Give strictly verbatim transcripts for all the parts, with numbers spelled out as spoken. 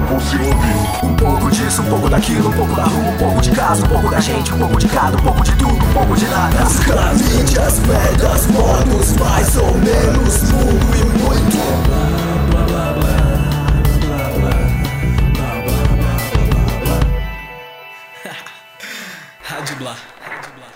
você ouviu. Um pouco disso, um pouco daquilo, um pouco da rua, um pouco de casa, um pouco da gente, um pouco de cada, um pouco de tudo, um pouco de nada. As mídias, merdas, modos, mais ou menos, mundo e muito. Blá, blá, blá, blá. Rádio Blá. Rádio Blá.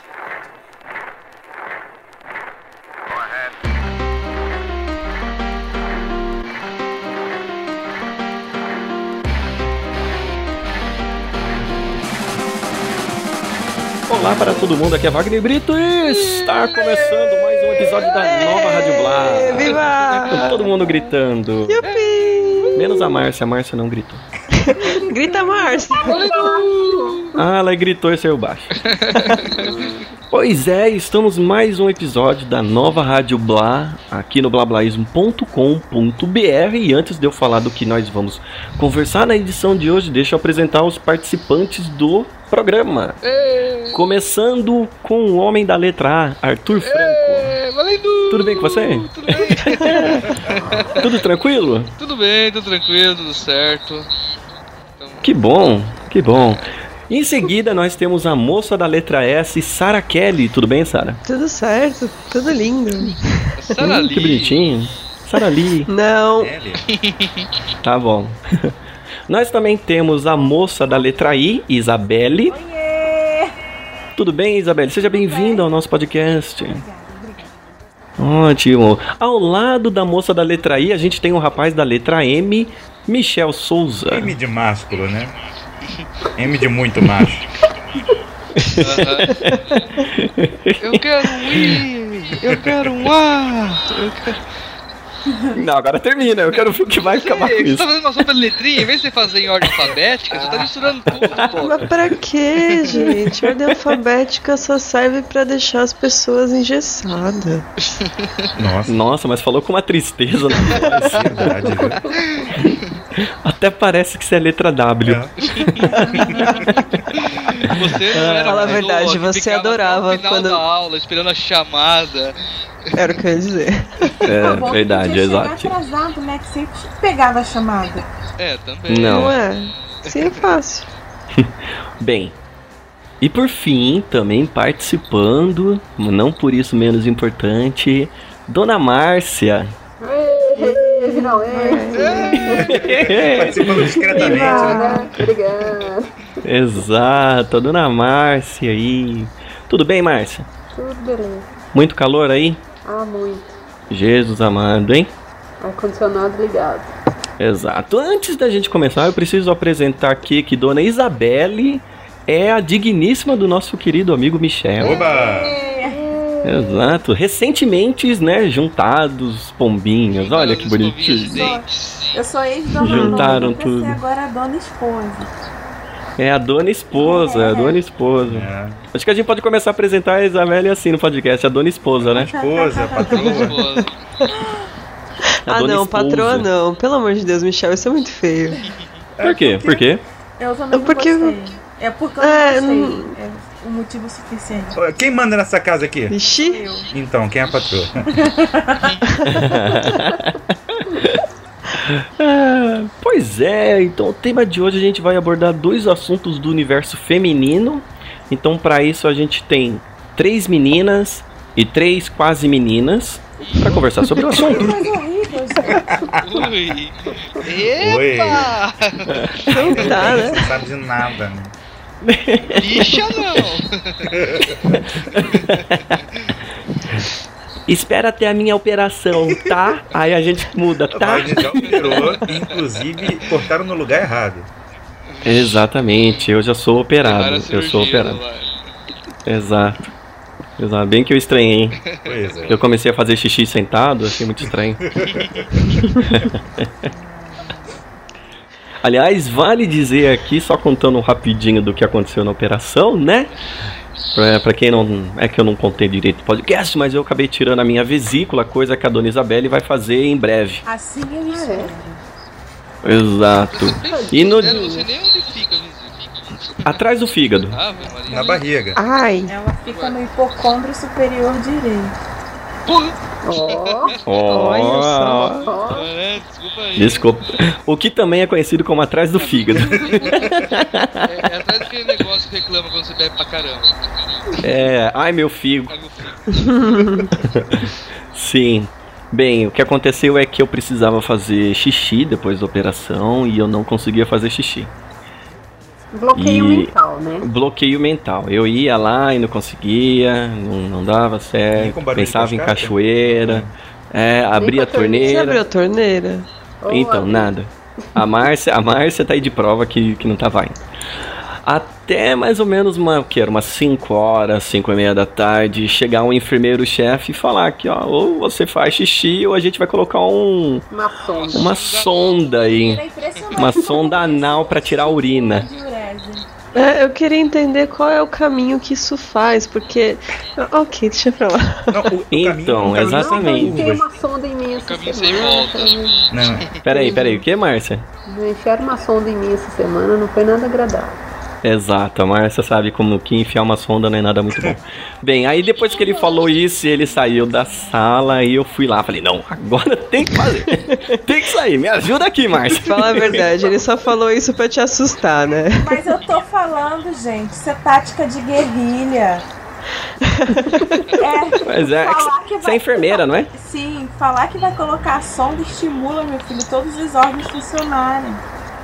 Olá para todo mundo, aqui é Wagner Brito e está começando mais um episódio da nova Rádio Blá. Viva! Com todo mundo gritando. Yupi! Menos a Márcia, a Márcia não gritou. Grita, Márcia! Ah, ela gritou e saiu baixo. Pois é, estamos mais um episódio da nova Rádio Blá, aqui no blablaísmo ponto com ponto b r. E antes de eu falar do que nós vamos conversar na edição de hoje, deixa eu apresentar os participantes do programa. Ei. Começando com o homem da letra A, Arthur Franco. Ei, valendo. Tudo bem com você? Tudo bem. Tudo tranquilo? Tudo bem, tudo tranquilo, tudo certo. Então... Que bom, que bom. Em seguida, nós temos a moça da letra S, Sarah Kelly. Tudo bem, Sarah? Tudo certo, tudo lindo. Sarah Hum, Lee. que bonitinho. Sarah Lee. Não. Tá bom. Nós também temos a moça da letra I, Isabelle. Oiê! Tudo bem, Isabelle? Seja bem-vinda ao nosso podcast. Ótimo. Ao lado da moça da letra I, a gente tem um rapaz da letra M, Michel Souza. M de másculo, né? M de muito macho. Uh-huh. Eu quero um I, eu quero um A, eu quero... Não, agora termina. Eu quero ver o que vai acabar com Você isso. tá fazendo uma sopa de letrinha, em vez de você fazer em ordem alfabética, você tá misturando tudo, pô. Mas pra quê, gente? Ordem alfabética só serve pra deixar as pessoas engessadas. Nossa, Nossa, mas falou com uma tristeza na voz. verdade, viu? Até parece que isso é letra W. É. Você não era Fala a uma verdade, pessoa que você ficava adorava até o final quando- da aula, esperando a chamada. Era o que eu ia dizer. É, Bom, verdade, podia chegar exato. atrasado, né? Que sempre pegava a chamada. É, também. Não. Não é? Sim, é fácil. Bem, e por fim, também participando, não por isso menos importante, Dona Márcia. Participando discretamente, né? Obrigada. Exato, a Dona Márcia aí. Tudo bem, Márcia? Tudo beleza. Muito calor aí? Ah, muito. Jesus amado, hein? Ar-condicionado ligado. Exato. Antes da gente começar, eu preciso apresentar aqui que Dona Isabelle é a digníssima do nosso querido amigo Michel. Oba! Exato. Recentemente, né, juntados, pombinhos. Olha que bonitinho. Eu sou ex-dona Juntaram Nona, tudo. Você agora é dona esposa. É a Dona Esposa, é a Dona Esposa. É. Acho que a gente pode começar a apresentar a Isabelle assim no podcast, a Dona Esposa, né? Esposa, patroa. A Ah, Dona não, Esposa. patroa não. Pelo amor de Deus, Michel, isso é muito feio. Por quê? Por quê? Eu também não Porque- gostei. É porque eu É, não não- gostei. É um motivo suficiente. Ô, quem manda nessa casa aqui? Ixi. Eu. Então, quem é a patroa? Ah, pois é, então o tema de hoje a gente vai abordar dois assuntos do universo feminino. Então, para isso, a gente tem três meninas e três quase meninas para conversar sobre o assunto. Coisa horrível, gente. Ui. Epa! Não tá, né? Não sabe de nada, né? Bicha não! Espera até a minha operação, tá? Aí a gente muda, tá? A gente já operou, inclusive cortaram no lugar errado. Exatamente, eu já sou operado. Levaram a Eu sou cirurgia, operado. vai. Exato. Exato. Bem que eu estranhei, hein? Pois é. Eu comecei a fazer xixi sentado, achei muito estranho. Aliás, vale dizer aqui, só contando rapidinho do que aconteceu na operação, né? Pra, pra quem não... É que eu não contei direito no podcast, mas eu acabei tirando a minha vesícula, coisa que a Dona Isabelle vai fazer em breve. Assim eu espero. Exato. E no... Eu não sei nem onde fica a vesícula. Atrás do fígado. Ave Maria. Na barriga. Ai. Ela fica no hipocôndrio superior direito. Porra! Ó, Ó, Olha só. ó. É, desculpa aí. Desculpa. O que também é conhecido como atrás do fígado. É, é atrás daquele negócio que reclama quando você bebe pra caramba. É, ai meu figo. Ai, meu filho. Sim. Bem, o que aconteceu é que eu precisava fazer xixi depois da operação e eu não conseguia fazer xixi. Bloqueio E- mental, né? Bloqueio mental. Eu ia lá e não conseguia, não, não dava E certo, com barulho pensava de em cascata? cachoeira, é, abria a com a torneira. Você torneira. abriu a torneira? Ou Então, abrir. nada. A Márcia, a Márcia tá aí de prova que, que não tava indo. Até mais ou menos uma, o que era, umas cinco horas, cinco e meia da tarde, chegar um enfermeiro-chefe e falar que, ó, ou você faz xixi ou a gente vai colocar um, Uma sonda. uma sonda aí, Era impressionante uma como sonda anal pra tirar a urina. diurese. É, eu queria entender qual é o caminho que isso faz, porque. Ok, deixa pra lá. Não, o, o Então, caminho é um caminho exatamente. Não, eu enfiei uma sonda em mim O essa caminho sem semana. volta. Não, Peraí, peraí, o que, Márcia? Enfiaram uma sonda em mim essa semana, não foi nada agradável. Exato, a Márcia sabe como que enfiar uma sonda não é nada muito bom. Bem, aí depois que ele falou isso, ele saiu da sala e eu fui lá. Falei, não, agora tem que fazer. Tem que sair, me ajuda aqui, Márcia. Fala a verdade, ele só falou isso pra te assustar, né? Mas eu tô falando, gente, isso é tática de guerrilha. É, Mas é, falar que você vai- é enfermeira, não é? Sim, falar que vai colocar a sonda estimula, meu filho, todos os órgãos funcionarem.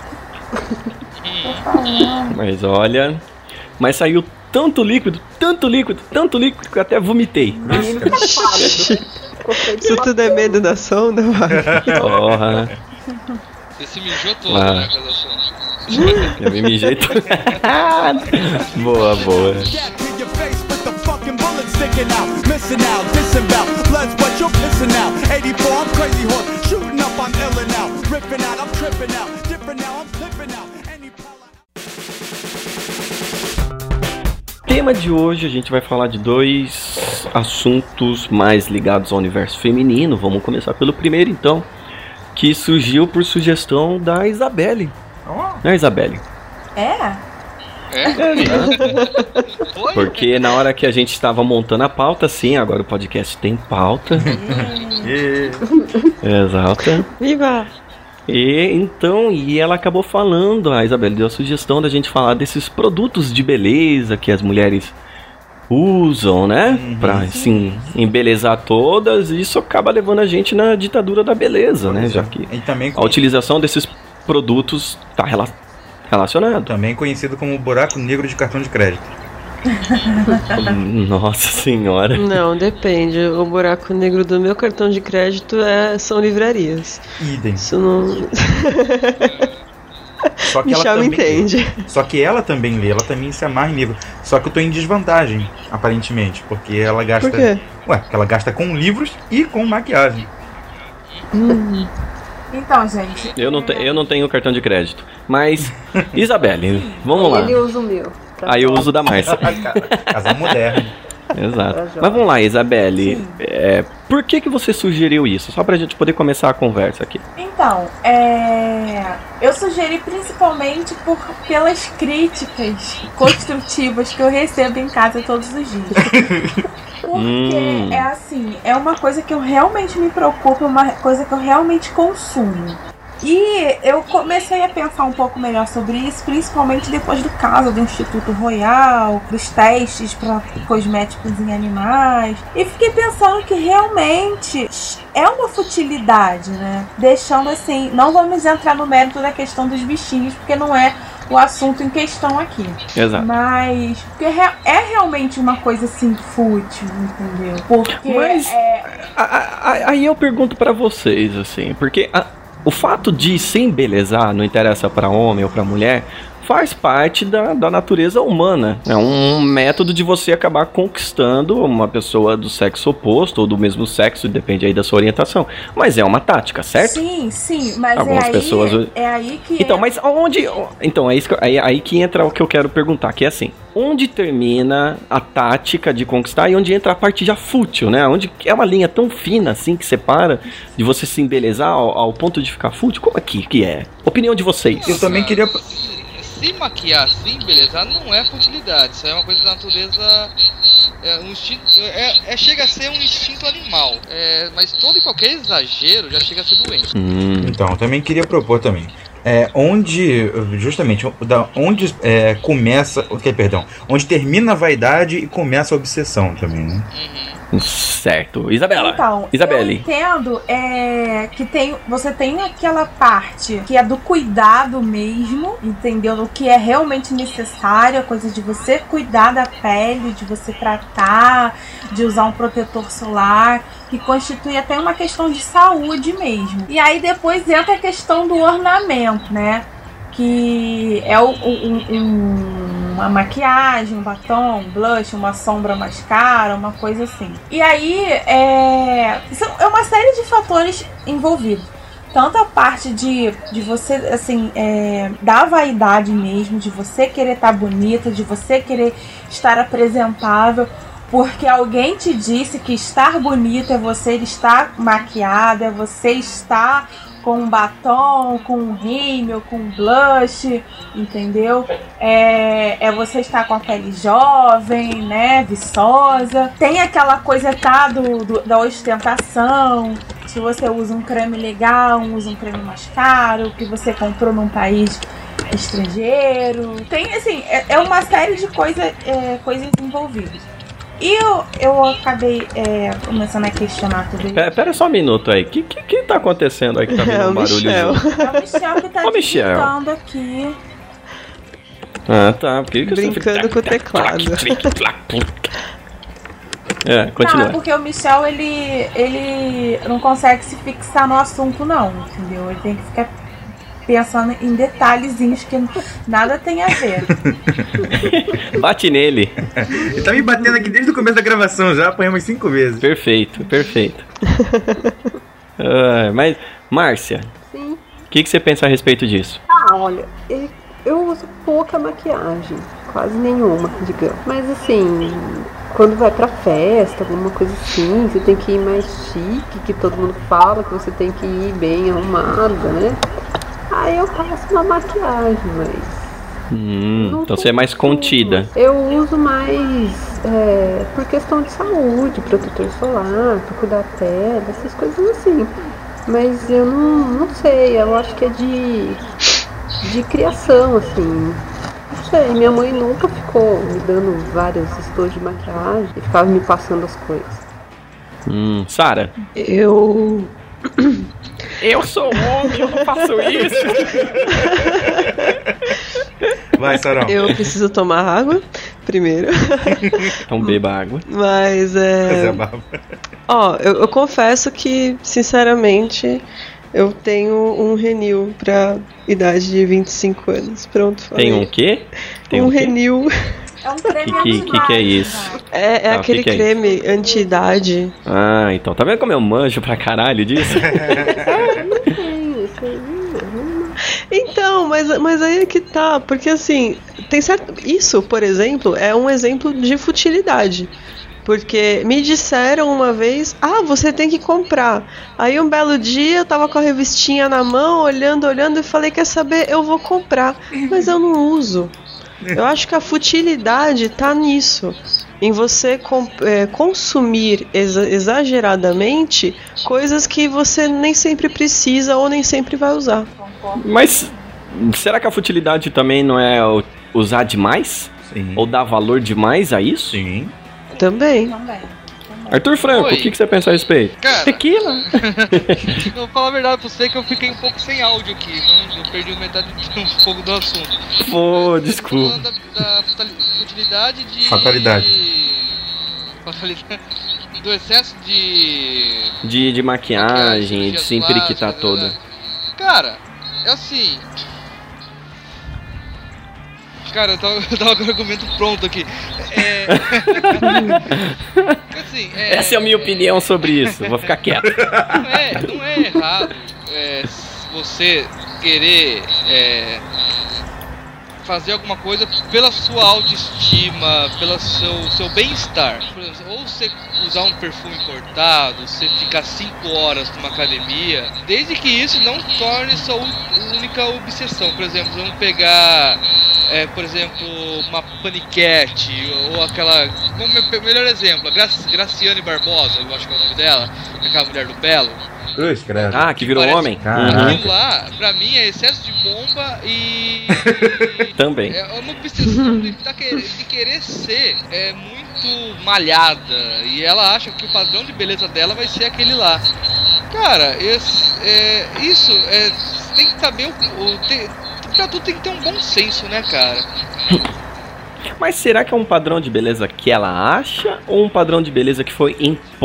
Tô falando. Mas olha, mas saiu tanto líquido, tanto líquido, tanto líquido que eu até vomitei. Menino tá pálido. Ficou feio de Isso tudo é medo da sonda, vai. Porra, Você se mijou todo, Ah. né, casa sonda. eu me mijei tudo. Boa, boa. Gap in your face with the fucking bullet sticking out. Missing out, dissing out. Blood's what you're pissing out. eighty-four, I'm crazy horse. Shooting up, I'm illin' out. Ripping out, I'm tripping out. Different now, I'm flipping out. Any pala- Tema de hoje a gente vai falar de dois assuntos mais ligados ao universo feminino. Vamos começar pelo primeiro então, que surgiu por sugestão da Isabelle. Né, Isabelle? É? É? Foi? Porque na hora que a gente estava montando a pauta, sim, agora o podcast tem pauta. E- Exato. Viva! E então, e ela acabou falando, a Isabelle deu a sugestão da gente falar desses produtos de beleza que as mulheres usam, né? Pra, assim, embelezar todas, e isso acaba levando a gente na ditadura da beleza, né? Já que E também, a utilização desses produtos tá rela- relacionado. também conhecido como buraco negro de cartão de crédito. Nossa senhora. Não, depende. O buraco negro do meu cartão de crédito é, são livrarias. Idem. Isso não. Só que ela Michel me também entende. Só que ela também lê, ela também se amarra em livro. Só que eu tô em desvantagem, aparentemente, porque ela gasta. Por quê? Ué, porque ela gasta com livros e com maquiagem. Então, gente. Eu não, te- eu não tenho cartão de crédito. Mas, Isabelle, vamos lá. Ele usa o meu. pra Aí eu uso da Márcia. Casal moderno. Exato. Mas vamos lá, Isabelle. É, por que, que você sugeriu isso? Só pra gente poder começar a conversa aqui. Então, é... eu sugeri principalmente por, pelas críticas construtivas que eu recebo em casa todos os dias. Porque Hum. é assim, é uma coisa que eu realmente me preocupo, uma coisa que eu realmente consumo. E eu comecei a pensar um pouco melhor sobre isso, principalmente depois do caso do Instituto Royal, dos testes para cosméticos em animais. E fiquei pensando que realmente é uma futilidade, né? Deixando assim, não vamos entrar no mérito da questão dos bichinhos, porque não é o assunto em questão aqui. Exato. Mas porque é é realmente uma coisa assim fútil, entendeu? Porque Mas- é, A- a- a- Aí eu pergunto pra vocês, assim, porque a- o fato de se embelezar, não interessa pra homem ou pra mulher, faz parte da, da natureza humana. É um método de você acabar conquistando uma pessoa do sexo oposto ou do mesmo sexo, depende aí da sua orientação. Mas é uma tática, certo? sim, sim, mas Algumas é aí, pessoas- é aí que Então, é- mas onde. Então, é isso que, eu- aí, aí que entra o que eu quero perguntar, que é assim: onde termina a tática de conquistar e onde entra a parte já fútil, né? Onde é uma linha tão fina assim que separa de você se embelezar ao, ao ponto de ficar fútil? Como é que, que é? Opinião de vocês. Eu também queria. se maquiar assim, beleza, não é futilidade. Isso é uma coisa da natureza. É um instinto. É, é, chega a ser um instinto animal. É, mas todo e qualquer exagero já chega a ser doente. Hum. Então, eu também queria propor também. É, onde, justamente, da, onde é, começa, okay, perdão, onde termina a vaidade e começa a obsessão também, né? Uhum. Certo. Isabela. Então, Isabelle. eu entendo é, que tem, você tem aquela parte que é do cuidado mesmo, entendeu? O que é realmente necessário, a coisa de você cuidar da pele, de você tratar, de usar um protetor solar, que constitui até uma questão de saúde mesmo. E aí depois entra a questão do ornamento, né? Que é o, um, um, uma maquiagem, um batom, um blush, uma sombra mais cara, uma coisa assim. E aí é, é uma série de fatores envolvidos. Tanto a parte de, de você, assim, é, da vaidade mesmo, de você querer estar bonita, de você querer estar apresentável, porque alguém te disse que estar bonita é você estar maquiada, é você estar com um batom, com um rímel, com um blush, entendeu? É, é você estar com a pele jovem, né, viçosa. Tem aquela coisa, tá, do, do, da ostentação. Se você usa um creme legal, usa um creme mais caro, que você comprou num país estrangeiro. Tem, assim, é, é uma série de coisa, é, coisas envolvidas. E eu, eu acabei é, começando a questionar tudo isso. Pera, pera só um minuto aí. O que, que, que tá acontecendo aí que tá vindo É um o barulho? Michel. É o Michel que tá Ô, Michel. digitando aqui. Ah, tá. Por que que você Brincando fica- com o teclado. É, continua. Tá, porque o Michel, ele, ele não consegue se fixar no assunto, não, entendeu? Ele tem que ficar pensando em detalhezinhos que nada tem a ver. Bate nele. Ele tá me batendo aqui desde o começo da gravação já, apanhamos cinco vezes. Perfeito, perfeito. Ah, mas, Márcia, Sim. o que, que você pensa a respeito disso? Ah, olha, eu- eu uso pouca maquiagem, quase nenhuma, digamos. Mas assim, quando vai pra festa, alguma coisa assim, você tem que ir mais chique, que todo mundo fala que você tem que ir bem arrumada, né? Aí eu passo uma maquiagem, mas Hum, não então você é mais costumo. contida. Eu uso mais é, por questão de saúde, protetor solar, pra cuidar da pele, essas coisas assim. Mas eu não, não sei, eu acho que é de, de criação, assim. Não sei, minha mãe nunca ficou me dando vários estojos de maquiagem e ficava me passando as coisas. Hum, Sara. Eu. Eu sou homem, eu não faço isso. Vai, Sarão. Eu preciso tomar água primeiro. Então beba água. Mas Fazer é. a barba. Ó, eu, eu confesso que, sinceramente, eu tenho um Renew pra idade de vinte e cinco anos. Pronto, falei. Tem um quê? Tem um um quê? Renew. É um creme Que- que- que que é isso? anti-idade, É, é Ah, o aquele que que é creme anti-idade. Ah, então. Tá vendo como eu manjo pra caralho disso? Tenho, isso aí, não. Então, mas, mas aí é que tá, porque assim, tem certo. Isso, por exemplo, é um exemplo de futilidade. Porque me disseram uma vez, ah, você tem que comprar. Aí um belo dia eu tava com a revistinha na mão, olhando, olhando, e falei, quer saber, eu vou comprar. Mas eu não uso. Eu acho que a futilidade tá nisso. Em você com- é, consumir exa- exageradamente coisas que você nem sempre precisa ou nem sempre vai usar. Mas será que a futilidade também não é o- usar demais? Sim. Ou dar valor demais a isso? Sim. Também. Também. Arthur Franco, Oi. o que, que você pensa a respeito? Cara, Tequila. eu vou falar a verdade pra você que eu fiquei um pouco sem áudio aqui, não? Eu perdi metade um pouco do assunto. Pô, Tô desculpa. falando da, da futali- futilidade de. Fatalidade. Fatalidade. Do excesso de. De, de maquiagem, de cirurgias se emperiquitar plásticas, toda. né? Cara, é assim. Cara, eu tava, eu tava com o argumento pronto aqui. É. assim, é Essa é a minha opinião sobre isso. Vou ficar quieto. Não é, não é errado é, você querer é, fazer alguma coisa pela sua autoestima, pelo seu, seu bem-estar. Por exemplo, ou você usar um perfume importado, você ficar cinco horas numa academia, desde que isso não torne sua u- única obsessão. Por exemplo, vamos pegar é, por exemplo, uma paniquete, ou aquela... Vamos, melhor exemplo, a Graci, Graciane Barbosa, eu acho que é o nome dela, aquela mulher do Belo. Cruz, credo. Ah, que virou Parece- homem? Caraca. Aquilo lá, pra mim, é excesso de bomba e... Também. É uma obsessão de, tá querer, de querer ser é, muito malhada. E ela acha que o padrão de beleza dela vai ser aquele lá. Cara, esse, é, isso é, tem que saber o, o tem, pra tudo tem que ter um bom senso, né, cara? Mas será que é um padrão de beleza que ela acha ou um padrão de beleza que foi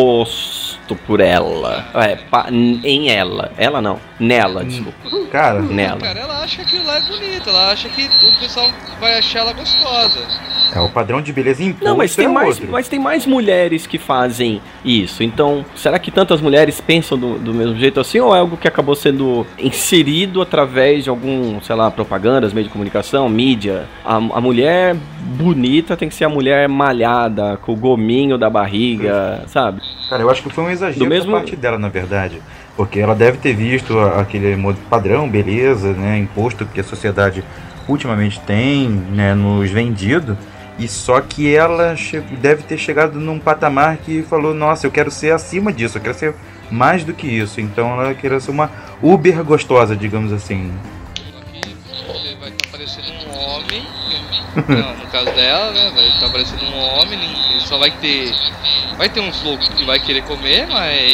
imposto por ela? É, pa- em ela. Ela não. Nela, desculpa. Cara, Nela. Cara, ela acha que aquilo lá é bonito, ela acha que o pessoal vai achar ela gostosa. é o padrão de beleza imposto. Não, mas tem, é mais, outro. mas tem mais mulheres que fazem isso. Então, será que tantas mulheres pensam do, do mesmo jeito assim? Ou é algo que acabou sendo inserido através de algum, sei lá, propagandas, meio de comunicação, mídia? A, a mulher bonita tem que ser a mulher malhada, com o gominho da barriga, sabe? Cara, eu acho que foi um exagero Do mesmo- da parte dela, na verdade. Porque ela deve ter visto a- aquele modo padrão, beleza, né, imposto que a sociedade ultimamente tem, né, nos vendido. E só que ela che- deve ter chegado num patamar que falou, nossa, eu quero ser acima disso, eu quero ser mais do que isso. Então ela queria ser uma Uber gostosa, digamos assim. Aqui você vai estar parecendo um homem. Não, no caso dela, né? Vai estar parecendo um homem. Ele só vai ter. Vai ter uns loucos que vai querer comer,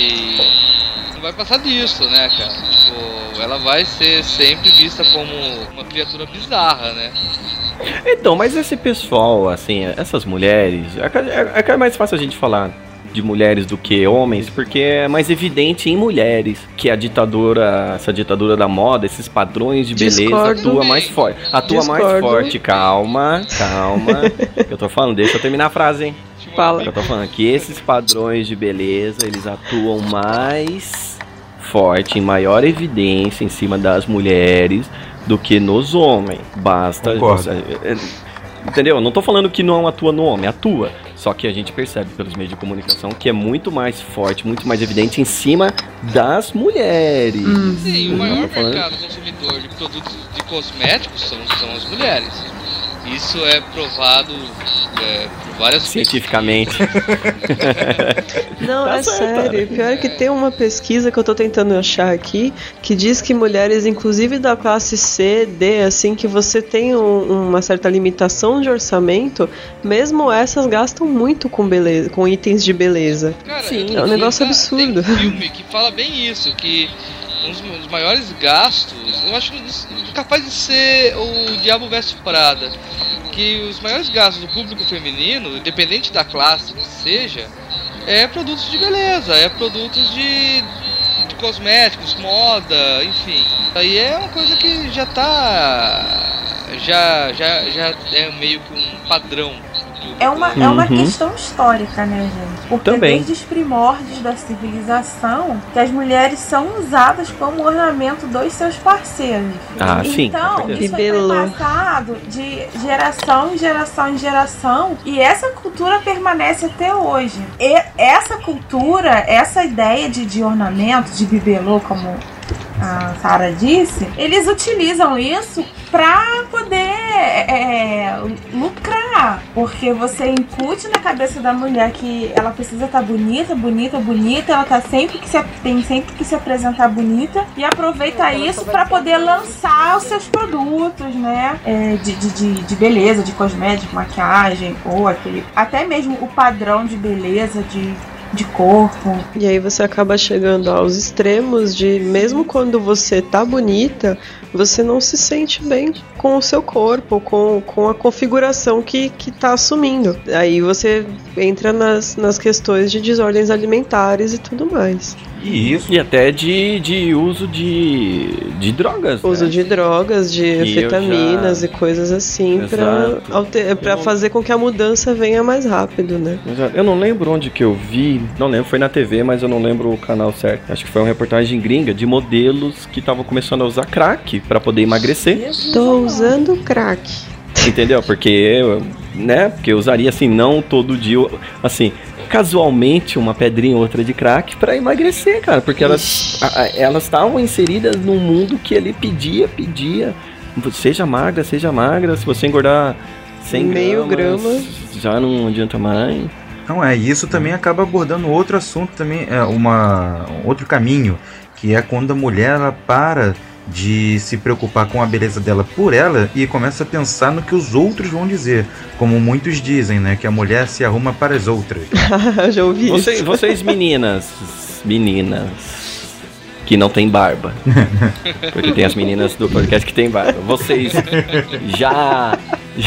mas. Não vai passar disso, né, cara? Tipo, ela vai ser sempre vista como uma criatura bizarra, né? Então, mas esse pessoal, assim, essas mulheres, é que é, é que é mais fácil a gente falar de mulheres do que homens, porque é mais evidente em mulheres que a ditadura, essa ditadura da moda, esses padrões de beleza Discordo. atua mais forte. Atua mais Discordo. forte, calma, calma. Eu tô falando, deixa eu terminar a frase, hein? Fala. Eu tô falando que esses padrões de beleza, eles atuam mais forte, em maior evidência em cima das mulheres do que nos homens. Basta... Concordo. é, é, Entendeu? Eu não tô falando que não atua no homem, atua. Só que a gente percebe pelos meios de comunicação que é muito mais forte, muito mais evidente em cima das mulheres. Sim, o Não maior tô falando- mercado consumidor de produtos de cosméticos são, são as mulheres. Isso é provado é, por várias Cientificamente. Não, Tá é certo. sério. Pior é que tem uma pesquisa que eu tô tentando achar aqui que diz que mulheres, inclusive da classe C, D, assim, que você tem um- uma certa limitação de orçamento, mesmo essas gastam muito com beleza, com itens de beleza. Cara, Sim, eu tô é um negócio vendo, absurdo. Tem um filme que fala bem isso, que um dos dos maiores gastos, eu acho capaz de ser o Diabo Veste Prada, que os maiores gastos do público feminino, independente da classe que seja, é produtos de beleza, é produtos de, de cosméticos, moda, enfim. Aí é uma coisa que já tá, já, já, já é meio que um padrão. É uma, é uma Uhum. questão histórica, né, gente? Porque Também. desde os primórdios da civilização, que as mulheres são usadas como ornamento dos seus parceiros. Ah, sim, com Então, certeza. isso foi Bibelô. passado de geração em geração em geração, e essa cultura permanece até hoje. E essa cultura, essa ideia de, de ornamento, de bibelô, como a Sara disse, eles utilizam isso para poder é, lucrar, porque você incute na cabeça da mulher que ela precisa estar bonita, bonita, bonita, ela tá sempre que se, tem sempre que se apresentar bonita e aproveita isso para poder lançar os seus produtos, né, é, de, de, de, de beleza, de cosmético, maquiagem, ou aquele, até mesmo o padrão de beleza de de corpo. E aí você acaba chegando aos extremos de, mesmo quando você tá bonita, você não se sente bem com o seu corpo, com, com a configuração que, que tá assumindo. Aí você entra nas, nas questões de desordens alimentares e tudo mais. E isso, E até de, de uso de, de drogas. Uso né? de drogas, de E eu anfetaminas já- e coisas assim, pra, Exato. alter, pra Eu não- fazer com que a mudança venha mais rápido, né? Exato. Eu não lembro onde que eu vi, não lembro, foi na T V, mas eu não lembro o canal certo. Acho que foi uma reportagem gringa de modelos que estavam começando a usar crack pra poder emagrecer. Tô usando crack. Entendeu? Porque, né? Porque eu usaria assim, não todo dia, assim, casualmente uma pedrinha ou outra de crack pra emagrecer, cara. Porque elas a- a- elas estavam inseridas num mundo que ele pedia, pedia seja magra, seja magra, se você engordar cem Meio gramas, grama. já não adianta mais. Não é, e isso também acaba abordando outro assunto também, é uma, outro caminho, que é quando a mulher ela para de se preocupar com a beleza dela por ela e começa a pensar no que os outros vão dizer, como muitos dizem, né, que a mulher se arruma para as outras. Já ouvi Você, isso. vocês meninas, meninas que não tem barba, porque tem as meninas do podcast que tem barba, vocês já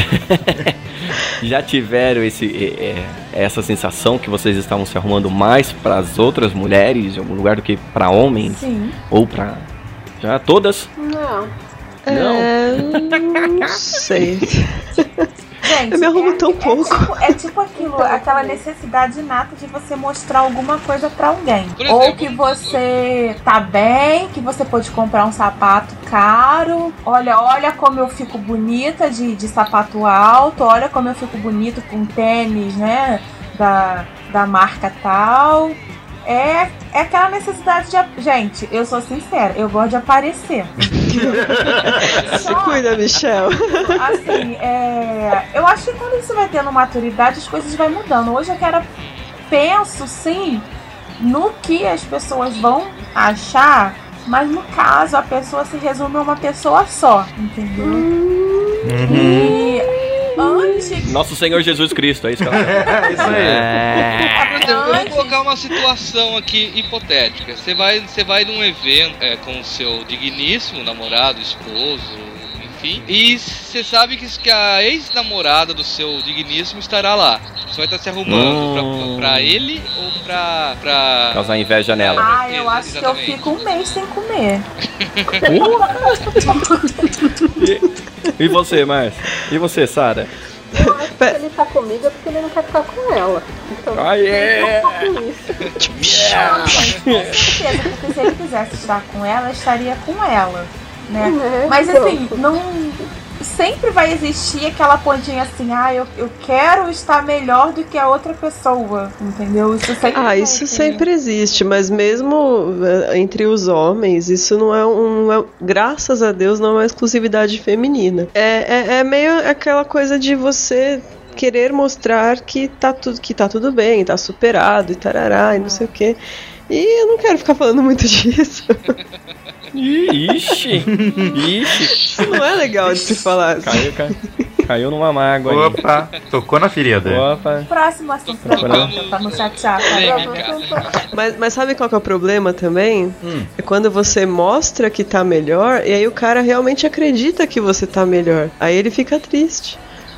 já tiveram esse, é, essa sensação que vocês estavam se arrumando mais para as outras mulheres em algum lugar do que para homens? Sim. Ou para já todas? Não. É, não sei. Gente, Eu me arrumo é, tão é pouco. Tipo, é tipo aquilo, Então, aquela também. necessidade inata de você mostrar alguma coisa pra alguém. Por Ou exemplo, que você tá bem, que você pode comprar um sapato caro. Olha, olha como eu fico bonita de, de sapato alto. Olha como eu fico bonito com tênis, né? Da, da marca tal. É, é aquela necessidade de... Gente, eu sou sincera, eu gosto de aparecer. Se cuida, Michel. Assim, é, eu acho que quando você vai tendo maturidade, as coisas vão mudando. Hoje eu quero... Penso, sim, no que as pessoas vão achar, mas no caso, a pessoa se resume a uma pessoa só, entendeu? E... Antes... Nosso Senhor Jesus Cristo, é isso que ela É isso aí. é. Por exemplo, eu vou colocar uma situação aqui hipotética. Você vai, você vai num evento é, com o seu digníssimo namorado, esposo, enfim, e você sabe que, que a ex-namorada do seu digníssimo estará lá. Você vai estar se arrumando Hum. pra, pra ele ou pra... pra... Causar inveja nela. Ah, eu acho Exatamente. que eu fico um mês sem comer. E você, Márcia? E você, Sara? Eu acho que ele tá comigo é porque ele não quer ficar com ela. Então, Ah, yeah. com isso. Não, gente, com certeza, porque se ele quisesse estar com ela, estaria com ela, né? Né? Mas Então, assim, não... Sempre vai existir aquela pontinha assim, ah, eu, eu quero estar melhor do que a outra pessoa, entendeu? Isso sempre Ah, vai isso ter. sempre existe, mas mesmo eh, entre os homens, isso não é um. Não é- graças a Deus, não é uma exclusividade feminina. É, é, é meio aquela coisa de você querer mostrar que tá, tudo, que tá tudo bem, tá superado e tarará e não sei o quê. E eu não quero ficar falando muito disso. Ixi! Ixi! Não é legal de se falar assim. Caiu, caiu, caiu numa mágoa aí. Opa, tocou na ferida. Opa! Próximo assunto pra, pra, pra não chatear. Tá? Mas, mas sabe qual que é o problema também? Hum. É quando você mostra que tá melhor e aí o cara realmente acredita que você tá melhor. Aí ele fica triste.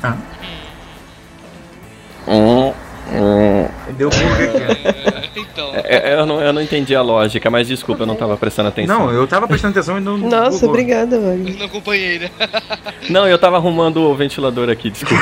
Hum, hum. Deu bug aqui. É, então, É, Eu não, eu não entendi a lógica, mas desculpa, eu não tava prestando atenção. Não, eu tava prestando atenção e não. Nossa, bugou. obrigada, Wagner. eu não acompanhei, né? Não, eu tava arrumando o ventilador aqui, desculpa.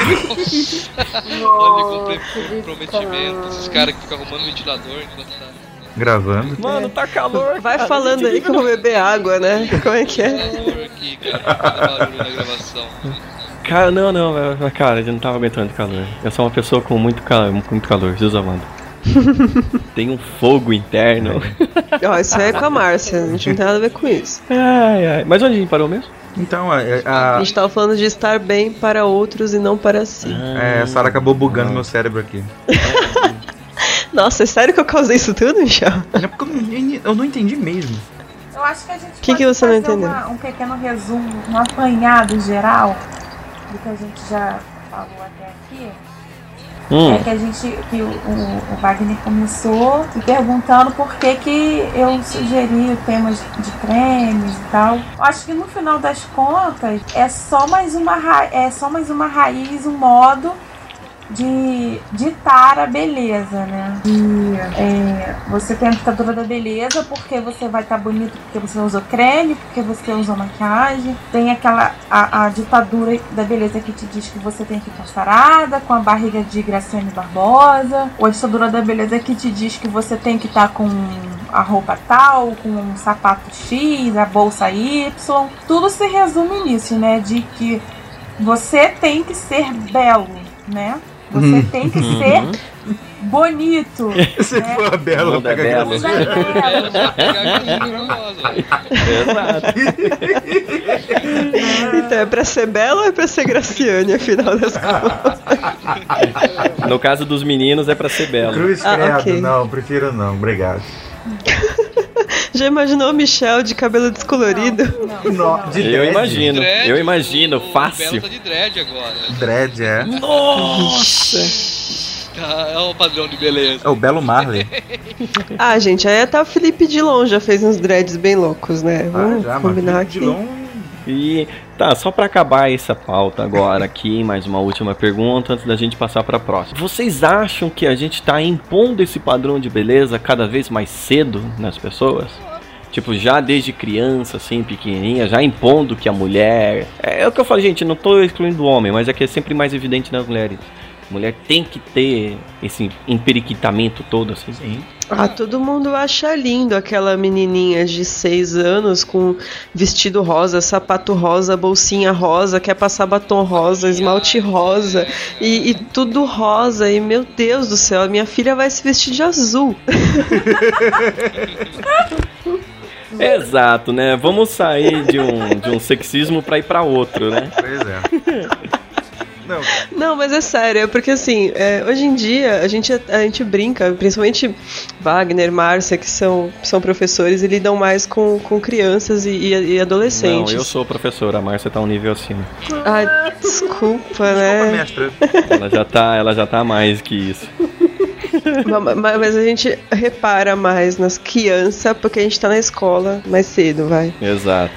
Olha, que comprometimento. Esses caras que ficam arrumando ventilador enquanto tá... Gravando. Mano, tá calor. Vai cara. falando aí que eu vou beber água, né? Como é que é? Ventilador aqui, cara, fazendo barulho na gravação. Cara, não, não, eu- cara, eu não tava aguentando calor. Eu sou uma pessoa com muito calor, com muito calor, Jesus amado. Tem um fogo interno. Ó, isso aí é com a Márcia, a gente não tem nada a ver com isso. Ai, ai. Mas onde a gente parou mesmo? Então, a, A a, gente tava falando de estar bem para outros e não para si. é, a Sarah acabou bugando meu cérebro aqui. Nossa, é sério que eu causei isso tudo, Michel? Não é porque eu não, eu não entendi mesmo. Eu acho que a gente Que pode que você não fazer entendeu? uma- um pequeno resumo, um apanhado geral do que a gente já falou até aqui. Hum. É que a gente, que o, o- o Wagner começou me perguntando por que que eu sugeri o tema de, de cremes e tal. Eu acho que no final das contas é só mais uma, ra- é só mais uma raiz, um modo de ditar a beleza, né? E, é, você tem a ditadura da beleza porque você vai estar bonito porque você usou creme, porque você usou maquiagem. Tem aquela a, a ditadura da beleza que te diz que você tem que estar sarada, com a barriga de Graciane Barbosa. Ou a ditadura da beleza que te diz que você tem que estar com a roupa tal, com um sapato X, a bolsa Y. Tudo se resume nisso, né? De que você tem que ser belo, né? Você tem que ser bonito. Se né? for belo, Mundo é pega belo. Mundo graça. é belo. Exato. Então, é pra ser Bela ou é pra ser Graciane, afinal das contas? No caso dos meninos é pra ser belo. Cruz Ah, credo, ok. não, prefiro não, obrigado. Já imaginou o Michel de cabelo descolorido? Não, não, não. De Eu dread. imagino, Dread, eu imagino, o Belo fácil. tá de dread agora. Dread, é. Nossa! Tá, é o padrão de beleza. É o Belo Marley. Ah, gente, aí até o Felipe Dilon já fez uns dreads bem loucos, né? Ah, Vamos já, combinar mas aqui. Dilon... E tá, só pra acabar essa pauta agora aqui, mais uma última pergunta antes da gente passar pra próxima. Vocês acham que a gente tá impondo esse padrão de beleza cada vez mais cedo nas pessoas? Tipo, já desde criança, assim, pequenininha, já impondo que a mulher... É, é o que eu falo, gente, não tô excluindo o homem, mas é que é sempre mais evidente nas mulheres. A mulher tem que ter esse emperiquitamento todo, assim. Sim. Ah, todo mundo acha lindo aquela menininha de seis anos com vestido rosa, sapato rosa, bolsinha rosa, quer passar batom rosa, esmalte rosa e, e tudo rosa. E meu Deus do céu, a minha filha vai se vestir de azul. Exato, né? Vamos sair de um, de um sexismo pra ir pra outro, né? Pois é. Não, Não, mas é sério, é porque assim, é, hoje em dia a gente, a gente brinca, principalmente Wagner, Márcia, que são, são professores e lidam mais com, com crianças e, e- e Não, adolescentes. eu sou professora, a Márcia tá um nível acima. Ai, desculpa, desculpa, né? mestra. Ela já tá, ela já tá mais que isso. Ma- ma- Mas a gente repara mais nas crianças porque a gente tá na escola mais cedo, vai. Exato.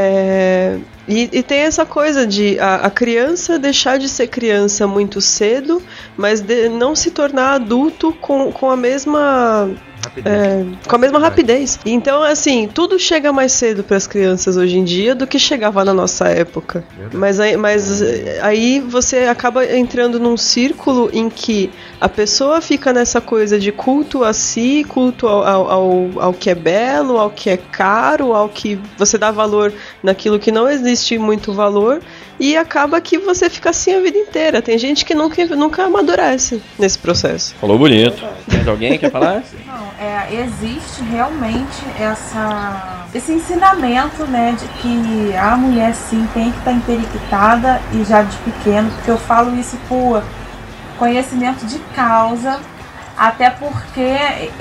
É, e, e tem essa coisa de a, a criança deixar de ser criança muito cedo, mas de não se tornar adulto com, com a mesma Rapidez. é, com a mesma rapidez. Então, assim, tudo chega mais cedo para as crianças hoje em dia do que chegava na nossa época. Verdade. Mas aí, mas eh, aí você acaba entrando num círculo em que a pessoa fica nessa coisa de culto a si, culto ao, ao, ao, ao que é belo, ao que é caro, ao que você dá valor naquilo que não existe muito valor, e acaba que você fica assim a vida inteira. Tem gente que nunca, nunca amadurece nesse processo. Falou bonito. Mais alguém quer falar? Não, é, existe realmente essa, esse ensinamento, né, de que a mulher sim tem que estar emperiquitada e já de pequeno, porque eu falo isso por conhecimento de causa, até porque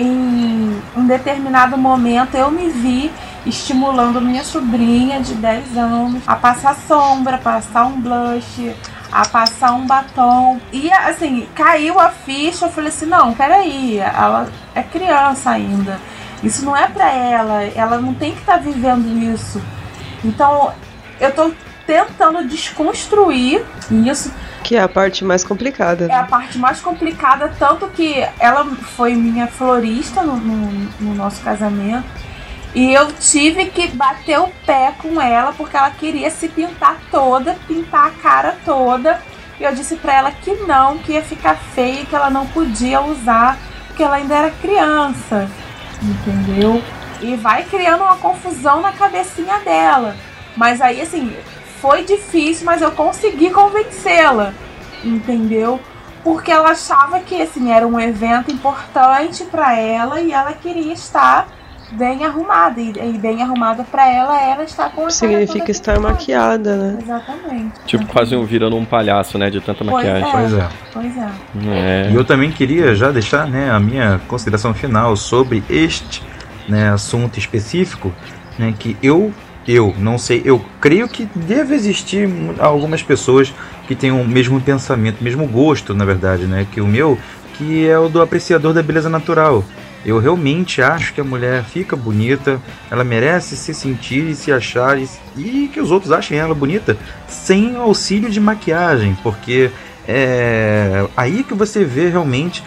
em um determinado momento eu me vi estimulando minha sobrinha de dez anos a passar sombra, passar um blush, a passar um batom. E assim, caiu a ficha, eu falei assim, não, peraí, ela é criança ainda. Isso não é pra ela, ela não tem que estar vivendo isso. Então, eu tô tentando desconstruir isso. Que é a parte mais complicada. É a parte mais complicada, tanto que ela foi minha florista no, no, no nosso casamento. E eu tive que bater o pé com ela porque ela queria se pintar toda, pintar a cara toda. E eu disse pra ela que não, que ia ficar feia, que ela não podia usar, porque ela ainda era criança, entendeu? E vai criando uma confusão na cabecinha dela. Mas aí, assim, foi difícil, mas eu consegui convencê-la, entendeu? Porque ela achava que, assim, era um evento importante pra ela e ela queria estar bem arrumada, e, e bem arrumada pra ela era estar com a Significa cara estar toda maquiada, né? Exatamente. Tipo, quase um virando um palhaço, né? De tanta Pois maquiagem. Pois é. Pois é. É. E eu também queria já deixar, né, a minha consideração final sobre este, né, assunto específico, né, que eu, eu não sei, eu creio que deve existir algumas pessoas que tenham o mesmo pensamento, mesmo gosto, na verdade, né, que o meu, que é o do apreciador da beleza natural. Eu realmente acho que a mulher fica bonita, ela merece se sentir e se achar, e, e que os outros achem ela bonita sem auxílio de maquiagem, porque é aí que você vê realmente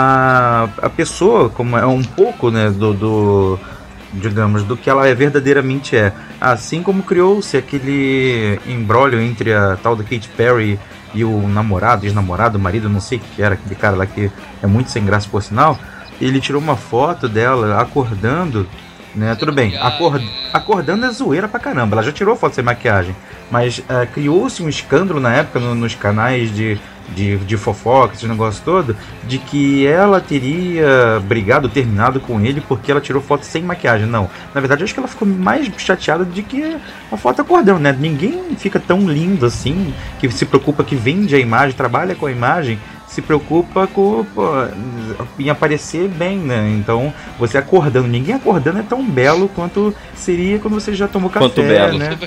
a, a pessoa como é um pouco, né, do, do, digamos, do que ela é, verdadeiramente é. Assim como criou-se aquele imbróglio entre a tal da Katy Perry e o namorado, ex-namorado, marido, não sei o que era, aquele cara lá que é muito sem graça por sinal. Ele tirou uma foto dela acordando, né? Tudo bem, acord, acordando é zoeira pra caramba. Ela já tirou foto sem maquiagem, mas uh, criou-se um escândalo na época no, nos canais de, de, de fofoca, esse negócio todo, de que ela teria brigado, terminado com ele porque ela tirou foto sem maquiagem. Não, na verdade acho que ela ficou mais chateada de que a foto acordando, né? Ninguém fica tão lindo assim, que se preocupa, que vende a imagem, trabalha com a imagem, se preocupa com, pô, em aparecer bem, né? Então, você acordando, ninguém acordando é tão belo quanto seria quando você já tomou café, quanto belo. né?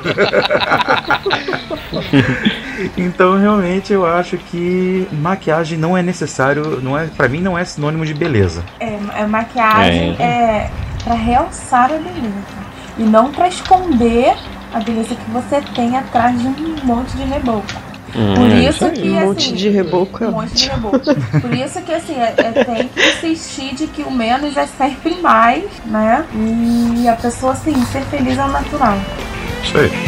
Então, realmente, eu acho que maquiagem não é necessário, não é, pra mim não é sinônimo de beleza. É, é maquiagem é, é pra realçar a beleza e não pra esconder a beleza que você tem atrás de um monte de reboco. Hum, Por é isso que, um assim, monte de reboco. um monte de reboco. Por isso que, assim, é, é, tem que insistir de que o menos é sempre mais, né? E a pessoa, assim, ser feliz ao natural. Isso aí.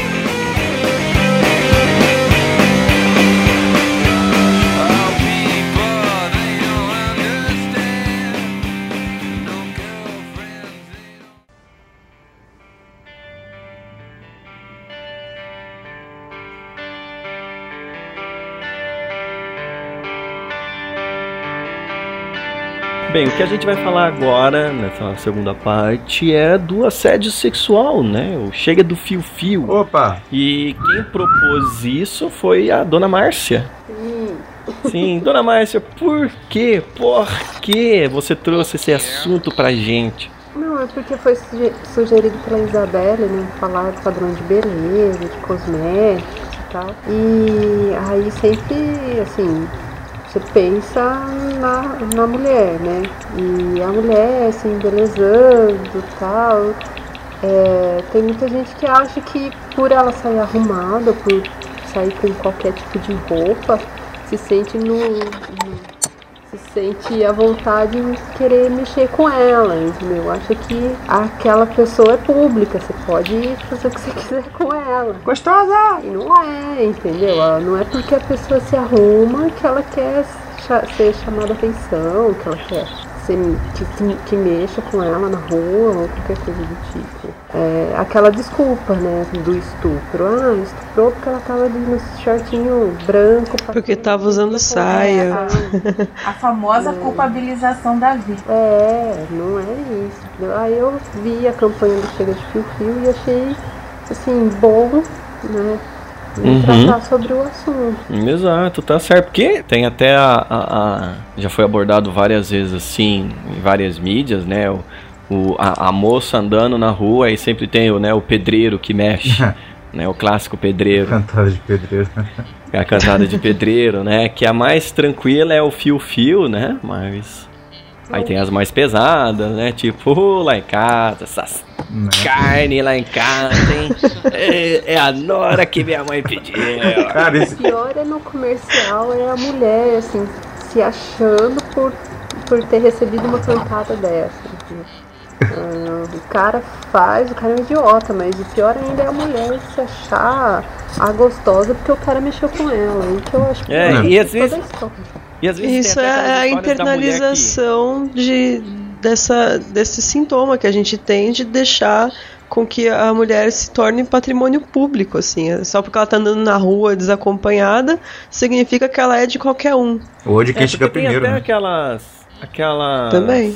Bem, o que a gente vai falar agora, nessa segunda parte, é do assédio sexual, né? O Chega do Fio-Fio. Opa! E quem propôs isso foi a Dona Márcia. Sim. Sim, Dona Márcia, por quê? Por que você trouxe esse assunto pra gente? Não, é porque foi suge- sugerido pela Isabelle, né? Falar de padrão de beleza, de cosméticos e tal. E aí sempre, assim, você pensa na, na mulher, né? E a mulher se embelezando e tal. É, tem muita gente que acha que por ela sair arrumada, por sair com qualquer tipo de roupa, se sente no, no se sente à vontade de querer mexer com ela, entendeu? Acha que aquela pessoa é pública, você pode fazer o que você quiser com ela. Gostosa! E não é, entendeu? Não é porque a pessoa se arruma que ela quer cha- ser chamada atenção, que ela quer ser, que, que, que mexa com ela na rua ou qualquer coisa do tipo. É aquela desculpa, né, do estupro. Ah, estuprou porque ela tava ali no shortinho branco. Porque tava usando saia. A, a famosa culpabilização da vida. É, não é isso. Aí eu vi a campanha do Chega de Fio-Fio e achei, assim, bom, né, Uhum. tratar sobre o assunto. Exato, tá certo. Porque tem até a, a- a- já foi abordado várias vezes assim, em várias mídias, né? O, o- a, a moça andando na rua e sempre tem o, né, o pedreiro que mexe, né? O clássico pedreiro. Cantada de pedreiro. A cantada de pedreiro, né? Que a mais tranquila é o fio-fio, né? Mas aí tem as mais pesadas, né? Tipo, "Oh, lá em casa, essas Né? carne lá em casa, hein? É, é a nora que minha mãe pediu." Cara, O esse... pior é no comercial, é a mulher, assim, se achando por, por ter recebido uma cantada dessa. Assim. Ah, o cara faz, o cara é um idiota, mas o pior ainda é a mulher se achar a gostosa porque o cara mexeu com ela. Aí que eu acho que É, é e às toda vezes- a história. E às vezes Isso tem é até aquelas a histórias da mulher que- internalização de, dessa, desse sintoma que a gente tem de deixar com que a mulher se torne patrimônio público, assim. Só porque ela tá andando na rua desacompanhada, significa que ela é de qualquer um. Ou de quem É, chega porque tem primeiro, até né? aquelas. Aquelas. Também.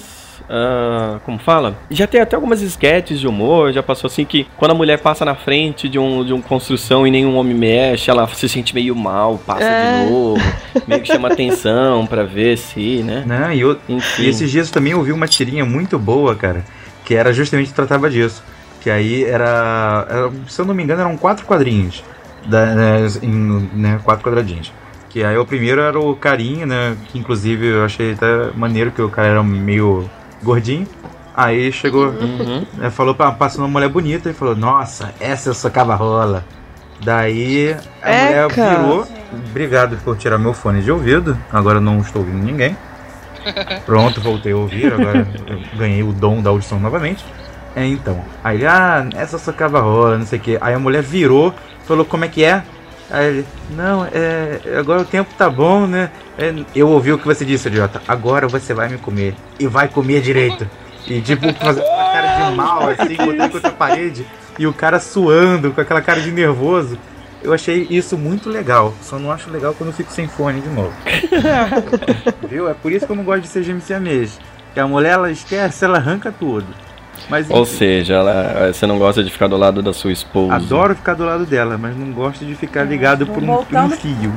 ah, como fala? Já tem até algumas esquetes de humor, já passou assim que quando a mulher passa na frente de um de uma construção e nenhum homem mexe, ela se sente meio mal, passa É. de novo, meio que chama atenção pra ver se, né? Né? E, eu, Enfim. e esses dias eu também ouvi uma tirinha muito boa, cara, que era justamente tratava disso. Que aí era, era- se eu não me engano, eram quatro quadrinhos, da, né, em, né, quatro quadradinhos. Que aí o primeiro era o carinha, né, que inclusive eu achei até maneiro que o cara era meio gordinho. Aí chegou, Uhum. né, falou pra passou uma mulher bonita e falou: "Nossa, essa eu socava rola." Daí a mulher Eca. virou. Obrigado por tirar meu fone de ouvido. Agora eu não estou ouvindo ninguém. Pronto, voltei a ouvir. Agora eu ganhei o dom da audição novamente. É, então. Aí ele, ah, essa socava rola, não sei o que. Aí a mulher virou, falou: "Como é que é?" Aí ele, não, é, agora o tempo tá bom, né? É, eu ouvi o que você disse, idiota. Agora você vai me comer. E vai comer direito. E tipo, fazendo uma cara de mal, assim, botando contra a parede. E o cara suando, com aquela cara de nervoso. Eu achei isso muito legal. Só não acho legal quando eu fico sem fone de novo. Viu? É por isso que eu não gosto de ser gêmeo siamês. Que a mulher, ela esquece, ela arranca tudo. Mas, Ou seja, ela, você não gosta de ficar do lado da sua esposa. Adoro ficar do lado dela, mas não gosto de ficar ligado por um, por um fio.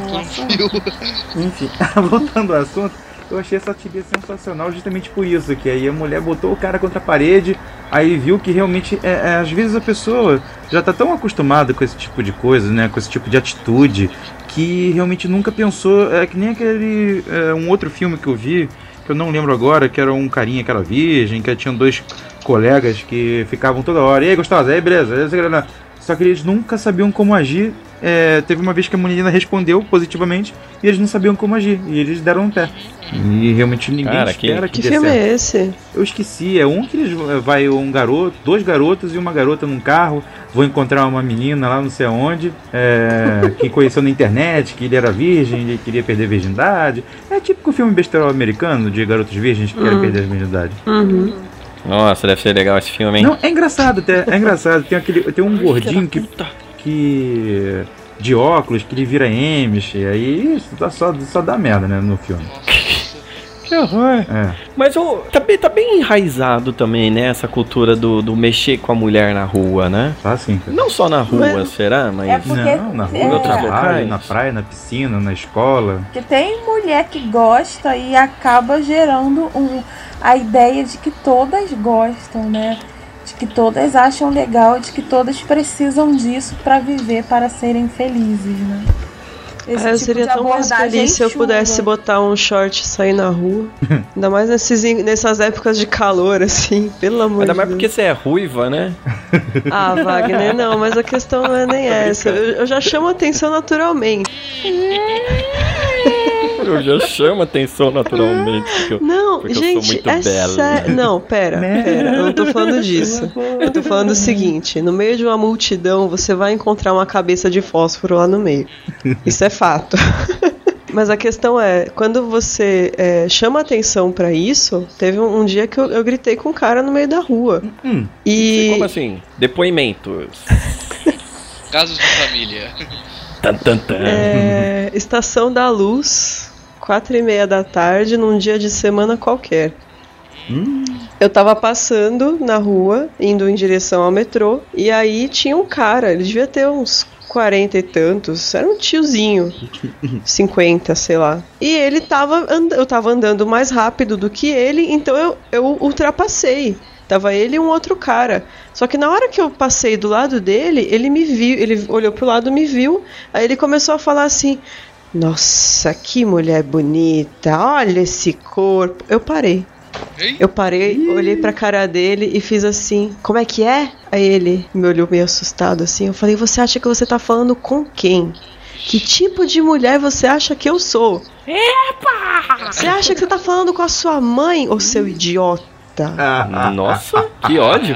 Enfim, voltando ao assunto, eu achei essa teoria sensacional justamente por isso, que aí a mulher botou o cara contra a parede, aí viu que realmente, é, é, às vezes a pessoa já tá tão acostumada com esse tipo de coisa, né, com esse tipo de atitude, que realmente nunca pensou, é que nem aquele, é, um outro filme que eu vi, que eu não lembro agora, que era um carinha que era virgem, que tinham dois colegas que ficavam toda hora, e aí gostosa, e aí beleza, só que eles nunca sabiam como agir. É, teve uma vez que a menina respondeu positivamente e eles não sabiam como agir, e eles deram um pé. E realmente ninguém Cara, espera que, que, que filme é esse? Eu esqueci, é um que eles vai um garoto, dois garotos e uma garota num carro, vão encontrar uma menina lá não sei aonde, é, que conheceu na internet, que ele era virgem, ele queria perder a virgindade. É típico filme besterol americano de garotos virgens que uhum. querem perder a virgindade. Uhum. Nossa, deve ser legal esse filme, hein? Não, é engraçado, é engraçado. Tem, aquele, tem um gordinho que, que de óculos, que ele vira Amish, e aí isso só, só dá merda, né, no filme. Que horror. É. Mas oh, tá, bem, tá bem enraizado também, né, essa cultura do, do mexer com a mulher na rua, né? Tá sim. Não só na rua, mas... será? Mas... É porque, não, na rua, é... em outros locais, na praia, na piscina, na escola. Porque tem mulher que gosta e acaba gerando um, a ideia de que todas gostam, né? De que todas acham legal, de que todas precisam disso pra viver, para serem felizes, né? Esse ah, eu tipo seria tão mais feliz se eu pudesse botar um short e sair na rua. Ainda mais nesses, nessas épocas de calor, assim, pelo amor Ainda de mais Deus. porque você é ruiva, né? Ah, Wagner, não, mas a questão não é nem essa. Eu, eu já chamo atenção naturalmente. Eu já chamo atenção naturalmente. Porque eu, não, porque gente, eu sou muito é bela. sério. Não, pera, pera. Eu não tô falando disso. Eu tô falando o seguinte: no meio de uma multidão, você vai encontrar uma cabeça de fósforo lá no meio. Isso é fato. Mas a questão é, quando você é, chama atenção pra isso, teve um, um dia que eu, eu gritei com um cara no meio da rua. Hum. E... Como assim? Depoimentos. Casos de família. Tan, tan, tan. É, Estação da Luz, quatro e meia da tarde, num dia de semana qualquer. Hum. Eu tava passando na rua, indo em direção ao metrô, e aí tinha um cara, ele devia ter uns quarenta e tantos, era um tiozinho, cinquenta, sei lá. E ele tava, and- eu tava andando mais rápido do que ele, então eu, eu ultrapassei. Tava ele e um outro cara. Só que na hora que eu passei do lado dele, ele me viu, ele olhou pro lado e me viu, aí ele começou a falar assim: nossa, que mulher bonita, olha esse corpo. Eu parei. Eu parei, olhei pra cara dele e fiz assim: como é que é? Aí ele me olhou meio assustado assim. Eu falei: você acha que você tá falando com quem? Que tipo de mulher você acha que eu sou? Epa! Você acha que você tá falando com a sua mãe, ô seu idiota? Nossa, que ódio.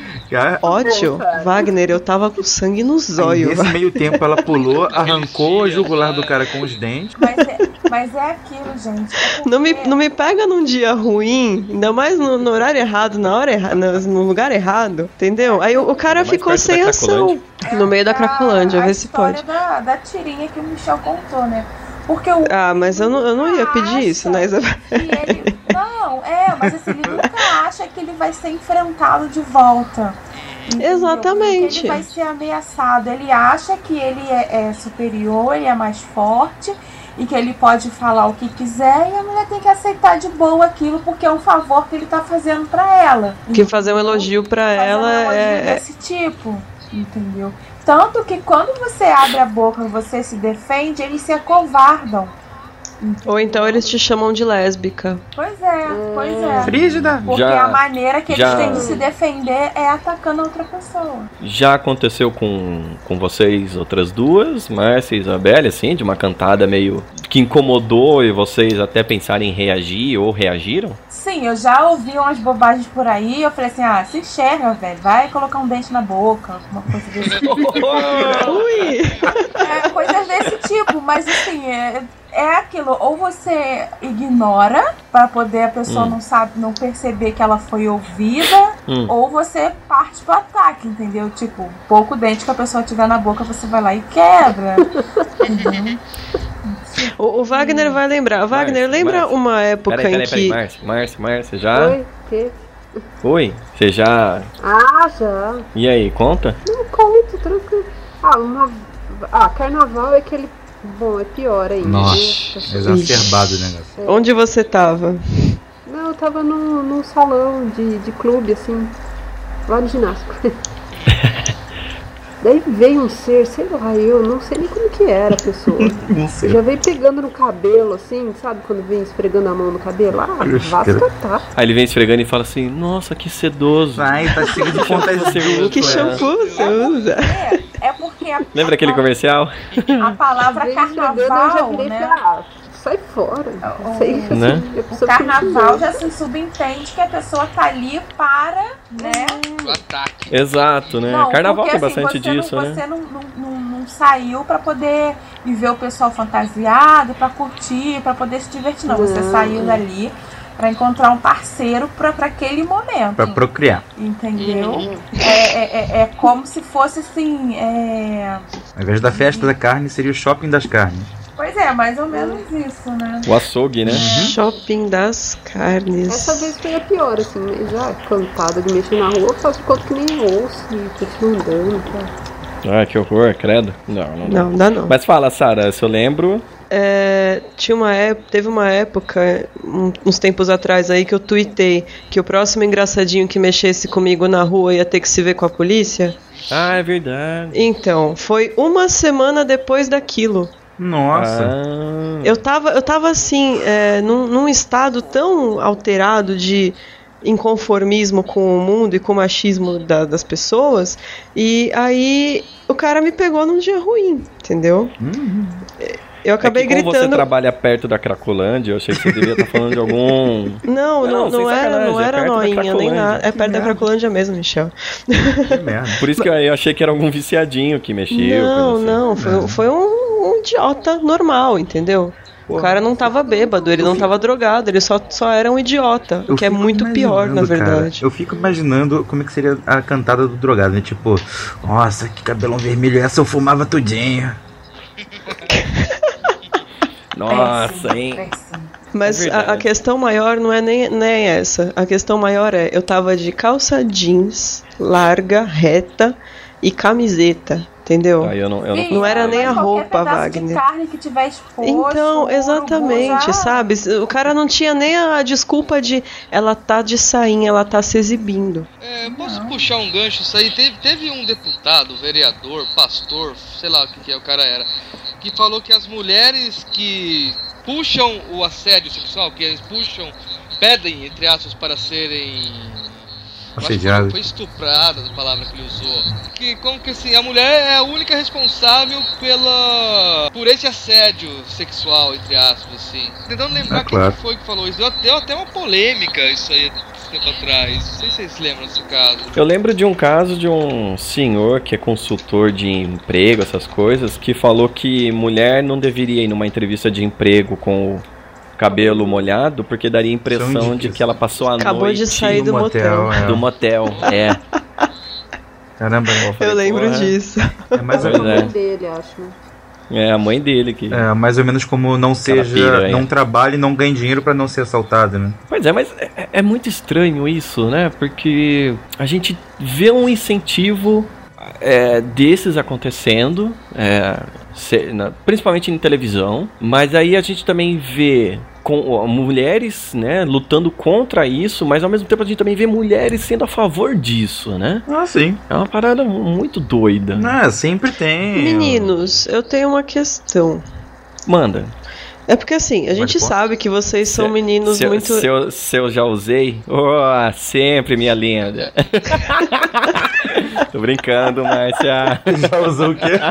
Ódio? Wagner, eu tava com sangue nos olhos. Nesse meio tempo ela pulou, arrancou o jugular do cara com os dentes. Mas é, mas é aquilo, gente. É porque... Não me, não me pega num dia ruim, ainda mais no, no horário errado, na hora errada, no, no lugar errado, entendeu? Aí o, o cara ficou sem ação no meio da Cracolândia, a vê se pode. Da, da tirinha que o Michel contou, né? Porque o Ah, mas eu não, eu não ia pedir isso, né, Isabel? Ele, não, é, mas assim, ele nunca acha que ele vai ser enfrentado de volta. Entendeu? Exatamente. Que ele vai ser ameaçado. Ele acha que ele é, é superior, ele é mais forte e que ele pode falar o que quiser, e a mulher tem que aceitar de boa aquilo porque é um favor que ele tá fazendo pra ela. Que entendeu? fazer um elogio pra Fazer ela um elogio é... desse tipo, entendeu? Tanto que quando você abre a boca e você se defende, eles se acovardam. Ou então eles te chamam de lésbica. Pois é, pois é. Frígida. Porque Já- a maneira que já- eles têm de se defender é atacando a outra pessoa. Já aconteceu com, com vocês outras duas, Márcia e Isabelle, assim, de uma cantada meio que incomodou e vocês até pensarem em reagir ou reagiram? Sim, eu já ouvi umas bobagens por aí, eu falei assim, ah, se enxerga, velho, vai colocar um dente na boca, uma coisa desse tipo. Ui! É, coisas desse tipo, mas assim, é, é aquilo, ou você ignora pra poder a pessoa Hum. não sabe, não perceber que ela foi ouvida, Hum. ou você parte pro ataque, entendeu? Tipo, pouco dente que a pessoa tiver na boca, você vai lá e quebra. Entendeu? O, o Wagner vai lembrar. Wagner, Márcia, lembra Márcia. uma época Peraí, peraí, em peraí, que... Márcia, Márcia, Márcia, já? Oi, que? Oi? Você já... Ah, já. E aí, conta? Não conto, tranquilo. Ah, uma. Ah, carnaval é aquele. Bom, é pior ainda. Nossa, né? exacerbado o negócio. Onde você tava? Não, eu tava num, num salão de, de clube, assim, lá no ginástico. Daí veio um ser, sei lá, eu não sei nem como que era a pessoa. Não sei. Já veio pegando no cabelo, assim, sabe? Quando vem esfregando a mão no cabelo. Ah, vá se catar. Aí ele vem esfregando e fala assim, nossa, que sedoso. Vai, tá cheio de contagiosas. Que shampoo você usa? É, é porque a, Lembra aquele a, comercial? a palavra Veio esfregando, eu já carnaval, virei e né? falei, ah, sai fora. O- Sei, assim, né? a O pessoa carnaval fica- já se subentende que a pessoa tá ali para, né? O ataque. Exato, né? Não, Carnaval porque, tem assim, bastante você disso, não, né? Você não, não, não, não saiu pra poder ver o pessoal fantasiado, pra curtir, pra poder se divertir. Não, você Não. saiu dali pra encontrar um parceiro pra, pra aquele momento. Pra procriar. Entendeu? É, é, é, é como se fosse assim. É... Ao invés da festa da carne, seria o shopping das carnes. Pois é, mais ou menos isso, né? O açougue, né? Shopping das carnes. Essa vez foi a pior, assim, mas já cantada de mexer na rua, eu faço de conta que nem ouço e continuo andando, tá? Ah, que horror, credo. Não, não, Não, dá não. Mas fala, Sara, se eu lembro... É, tinha uma época, teve uma época, um- uns tempos atrás aí, que eu tuitei que o próximo engraçadinho que mexesse comigo na rua ia ter que se ver com a polícia. Ah, é verdade. Então, foi uma semana depois daquilo. Nossa. Ah, Eu tava, eu tava assim, é, num, num estado tão alterado de inconformismo com o mundo e com o machismo da- das pessoas, e aí o cara me pegou num dia ruim, entendeu? Uhum. Eu acabei é que como você gritando. trabalha perto da Cracolândia, eu achei que você devia estar falando de algum... Não, Não, não, sem não era, sacanagem, não é era perto da noinha, nem Cracolândia. nada. É perto da merda. Cracolândia mesmo, Michel. Que merda. Por isso que eu eu achei que era algum viciadinho que mexeu. Não, coisa assim. não, foi, foi um, um idiota normal, entendeu? O cara não tava bêbado, ele não tava drogado, ele só, só era um idiota. O Eu que é fico muito pior, na imaginando, cara, verdade. eu fico imaginando como é que seria a cantada do drogado, né? Tipo, nossa, que cabelão vermelho, essa eu fumava tudinho. Nossa, hein? Péssimo. Mas É a, verdade. a questão maior não é nem, nem essa. A questão maior é, eu tava de calça jeans, larga, reta e camiseta, entendeu? Aí eu não, eu não... Não era nem Mas a qualquer roupa, pedaço Wagner. De carne que tiver exposto, Então, o exatamente, urubu já- sabe? O cara não tinha nem a desculpa de ela tá de sainha, ela tá se exibindo. É, posso puxar um gancho isso aí? Teve, teve um deputado, vereador, pastor, sei lá o que, que é, o cara era, que falou que as mulheres que puxam o assédio sexual, que eles puxam, pedem, entre aspas, para serem... eu acho que Assediadas. Foi estuprada a palavra que ele usou. Que como que assim, a mulher é a única responsável pela por esse assédio sexual, entre aspas, assim. Tentando lembrar Ah, claro. quem foi que falou isso. Deu até, até uma polêmica isso aí esse tempo atrás. Não sei se vocês lembram desse caso. Eu lembro de um caso de um senhor que é consultor de emprego, essas coisas, que falou que mulher não deveria ir numa entrevista de emprego com o cabelo molhado, porque daria a impressão São de que ela passou a Acabou noite de sair No do motel. é. do motel. É. Caramba, Eu lembro porra. disso. é mais, ou, Pois A é. mãe dele, acho, né? É a mãe dele que... é mais ou menos como não seja, piranha. não trabalhe, não ganhe dinheiro pra não ser assaltado, né? Pois é, mas é, é muito estranho isso, né? Porque a gente vê um incentivo é, desses acontecendo, é, se- na- principalmente em televisão, mas aí a gente também vê com, ó, mulheres, né, lutando contra isso, mas ao mesmo tempo a gente também vê mulheres sendo a favor disso, né? Ah, sim. É uma parada muito doida. Não, sempre tem. Meninos, eu tenho uma questão. Manda. É porque assim, a gente pode. sabe que vocês são Se- meninos se, eu- muito. Se eu, se eu já usei, oh, sempre minha linda. Tô brincando, Márcia. Já usou o quê?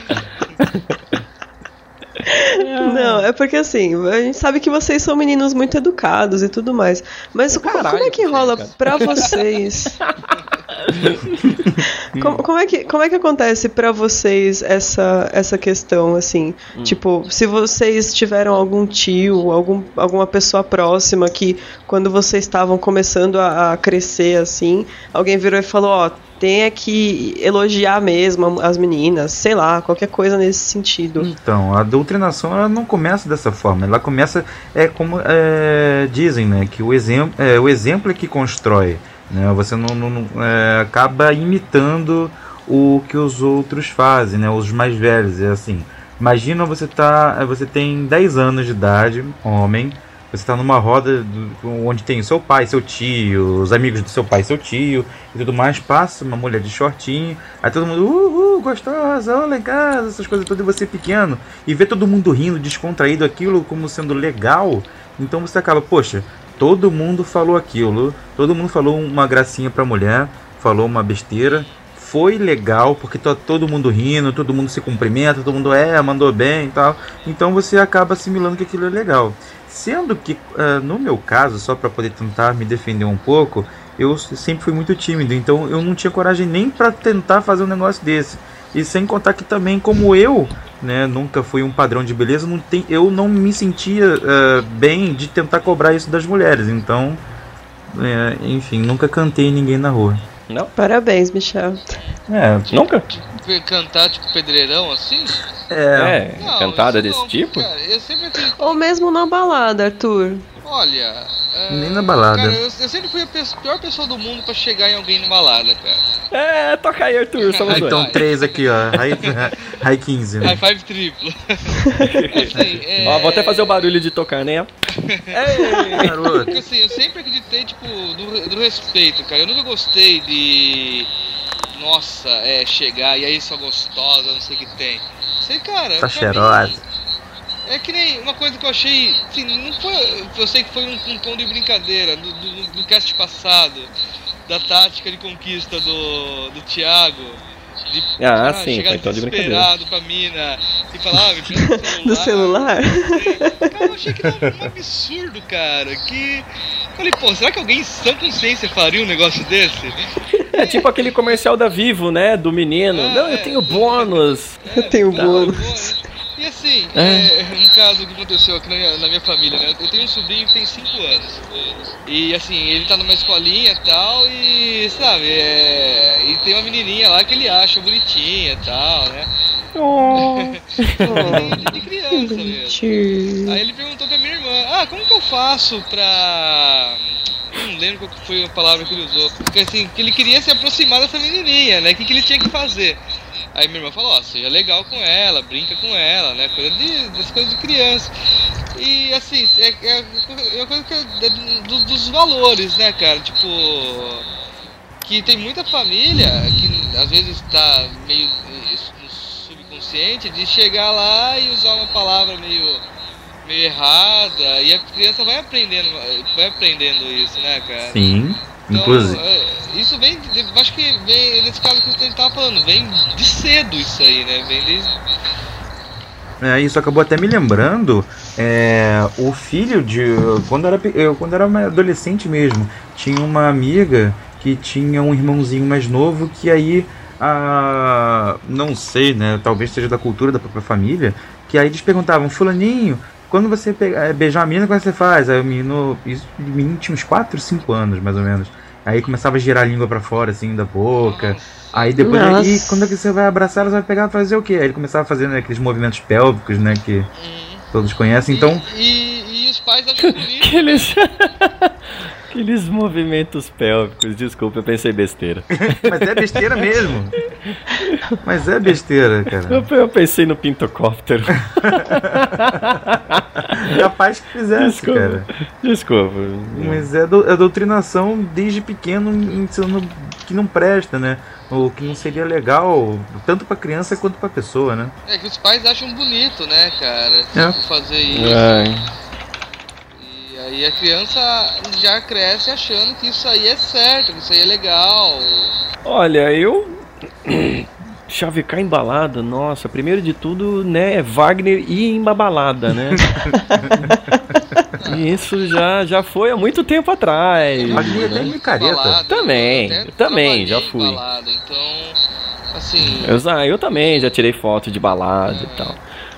Não, é porque assim, a gente sabe que vocês são meninos muito educados e tudo mais. Mas co- Caralho, como é que você é rola educado. pra vocês? como, como, é que, como é que acontece pra vocês essa, essa questão, assim? Hum. Tipo, se vocês tiveram algum tio, algum, alguma pessoa próxima que, quando vocês estavam começando a, a crescer, assim, alguém virou e falou, ó, tem que elogiar mesmo as meninas, sei lá, qualquer coisa nesse sentido. Então, a doutrinação ela não começa dessa forma, ela começa, é como é, dizem, né, que o exemplo é, o exemplo é que constrói, né, você não, não é, acaba imitando o que os outros fazem, né, os mais velhos, é assim, imagina você, tá, você tem dez anos de idade, homem, você está numa roda do, onde tem seu pai, seu tio, os amigos do seu pai, seu tio e tudo mais. Passa uma mulher de shortinho, aí todo mundo, uhul, gostosa, olha em casa, essas coisas todas, e você pequeno, e vê todo mundo rindo, descontraído, aquilo como sendo legal. Então você acaba, poxa, todo mundo falou aquilo, todo mundo falou uma gracinha pra mulher, falou uma besteira. Foi legal, porque tá todo mundo rindo, todo mundo se cumprimenta, todo mundo é, mandou bem e tal. Então você acaba assimilando que aquilo é legal. Sendo que, uh, no meu caso, só para poder tentar me defender um pouco, eu sempre fui muito tímido, então eu não tinha coragem nem para tentar fazer um negócio desse. E sem contar que também, como eu, né, nunca fui um padrão de beleza, não tem, eu não me sentia uh, bem de tentar cobrar isso das mulheres. Então, é, enfim, nunca cantei ninguém na rua. Não? Parabéns, Michel. É, nunca? Cantar tipo pedreirão assim? É, não, cantada desse não, tipo? Cara, eu sempre acredito... Ou mesmo na balada, Arthur. Olha, é... nem na balada. Cara, eu, eu sempre fui a pe- pior pessoa do mundo pra chegar em alguém na balada, cara. É, toca aí, Arthur, somos dois. Então três aqui, ó, High quinze. Né? High five triplo. Assim, é... Ó, vou até fazer o barulho de tocar, né? Ei, garoto. Porque assim, eu sempre acreditei, tipo, do, do respeito, cara. Eu nunca gostei de... Nossa, é, chegar e aí só gostosa, não sei o que tem. Sei, cara. Tá cheirosa. Mim, é que nem uma coisa que eu achei. Assim, não foi. Eu sei que foi um, um tom de brincadeira do, do, do cast passado, da tática de conquista do, do Thiago. De, ah, ah, sim, chegar foi tom de brincadeira. desesperado pra mina e falar, ah, me presta do celular. Cara, eu achei que era um absurdo, cara. Que. Falei, pô, será que alguém em sã consciência faria um negócio desse? É tipo aquele comercial da Vivo, né? Do menino. Ah, não, eu é, tenho bônus. É, eu tenho não, bônus. E assim, é. É, um caso que aconteceu aqui na minha, na minha família, né? Eu tenho um sobrinho que tem cinco anos. E assim, ele tá numa escolinha e tal, e sabe, é, e tem uma menininha lá que ele acha bonitinha e tal, né? Oh, de, de criança mesmo. Aí ele perguntou pra minha irmã, ah, como que eu faço pra... Não lembro qual foi a palavra que ele usou. Porque assim, que ele queria se aproximar dessa menininha, né? O que, que ele tinha que fazer? Aí minha irmã falou, ó, seja legal com ela, brinca com ela, né? Coisa de, das coisas de criança. E assim, é, é, é uma coisa que é dos, dos valores, né, cara? Tipo, que tem muita família que às vezes tá meio no subconsciente de chegar lá e usar uma palavra meio, meio errada, e a criança vai aprendendo, vai aprendendo isso, né, cara? Sim. Então, inclusive. É, isso vem, acho que vem, nesse caso que você estava falando, vem de cedo isso aí, né? Vem desde... É, isso acabou até me lembrando, é, o filho de... Quando eu, era, eu, quando eu era adolescente mesmo, tinha uma amiga que tinha um irmãozinho mais novo que aí, a, não sei, né? Talvez seja da cultura da própria família, que aí eles perguntavam, fulaninho, quando você pega, beijar a menina, como é que você faz? Aí o menino, isso, o menino tinha uns quatro, cinco anos, mais ou menos. Aí começava a girar a língua pra fora, assim, da boca. Aí depois, aí, quando é que você vai abraçar, ela vai pegar e fazer o quê? Aí ele começava a fazer, né, aqueles movimentos pélvicos, né, que hum. todos conhecem, então... E, e, e os pais acham bonito. Aqueles... Aqueles movimentos pélvicos, desculpa, eu pensei besteira. Mas é besteira mesmo. Mas é besteira, cara. Eu, eu pensei no pintocóptero. Capaz que fizesse, desculpa, cara. Desculpa. Mas é, do, é doutrinação desde pequeno, ensinando que não presta, né? O que não seria legal, tanto pra criança quanto pra pessoa, né? É que os pais acham bonito, né, cara? É. Tipo, fazer isso. É. E a criança já cresce achando que isso aí é certo, que isso aí é legal. Olha, eu... chavecar em balada, nossa, primeiro de tudo, né, é Wagner ir em uma balada, né? Isso já, já foi há muito tempo atrás. Mas não é nem micareta. Balada, Também, eu até também, trabalhei já em fui. balada, então, assim, Eu, já- eu também já tirei foto de balada e tal.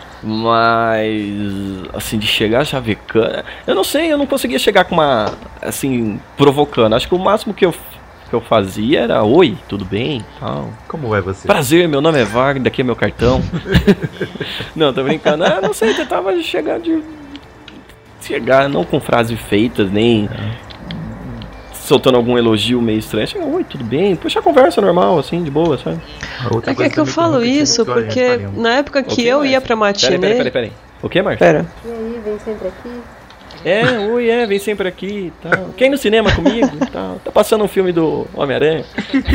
Mas, assim, de chegar chavecando. Eu não sei, eu não conseguia chegar com uma. Assim, provocando. Acho que o máximo que eu, que eu fazia era: oi, tudo bem? Tal. Como vai você? Prazer, meu nome é Wagner, daqui é meu cartão. Não, tô brincando. Ah, não sei, tentava chegar de. Chegar não com frases feitas, nem. Soltando algum elogio meio estranho. Chega, oi, tudo bem? Puxa a conversa normal, assim, de boa, sabe? Outra É que, coisa é que eu também falo nunca tive isso história, porque Farinha. na época que Ok, eu Márcio. ia pra matinê... Peraí, peraí, peraí, peraí. O que, Marcio? Pera. E aí, vem sempre aqui? É, oi, é, vem sempre aqui e tal. Quer ir no cinema comigo e tal? Tá passando um filme do Homem-Aranha.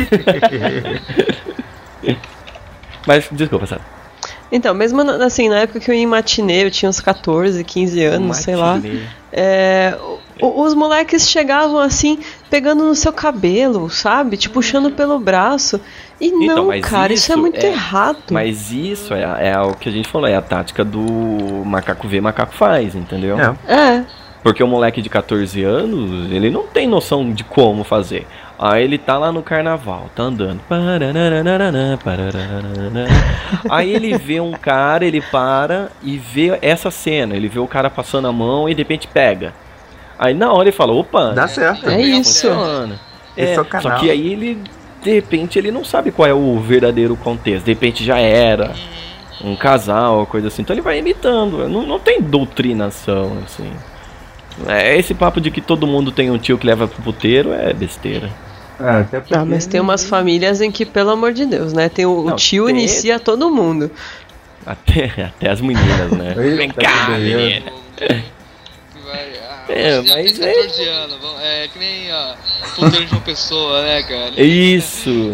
Mas, desculpa, sabe? Então, mesmo na- assim, na época que eu ia em matinê, eu tinha uns catorze, quinze anos, sei lá. Matinê. É, o- os moleques chegavam assim, pegando no seu cabelo, sabe? Te puxando pelo braço. E Então, não, mas cara, isso, é isso muito é- errado. Mas isso é, é o que a gente falou, é a tática do macaco vê, macaco faz, entendeu? É. É, Porque o moleque de catorze anos, ele não tem noção de como fazer. Aí ele tá lá no carnaval, tá andando. Parararararã, parararararã. Aí ele vê um cara, ele para e vê essa cena. Ele vê o cara passando a mão e de repente pega. Aí na hora ele fala, opa, Dá certo. é isso. funciona. Esse É, é o canal. só que aí ele, de repente, ele não sabe qual é o verdadeiro contexto. De repente já era um casal, coisa assim. Então ele vai imitando. Não, não tem doutrinação, assim. É, esse papo de que todo mundo tem um tio que leva pro puteiro é besteira. É, até porque... Ah, mas tem umas famílias em que, pelo amor de Deus, né? Tem o, o Não, tio tem- inicia todo mundo. Até, até as meninas, né? Eita, Vem que cá, beleza. menina. que vai, ah, É, você já mas tem é- catorze anos, vamos- é que nem ó, puteiro de uma pessoa, né, cara? Isso.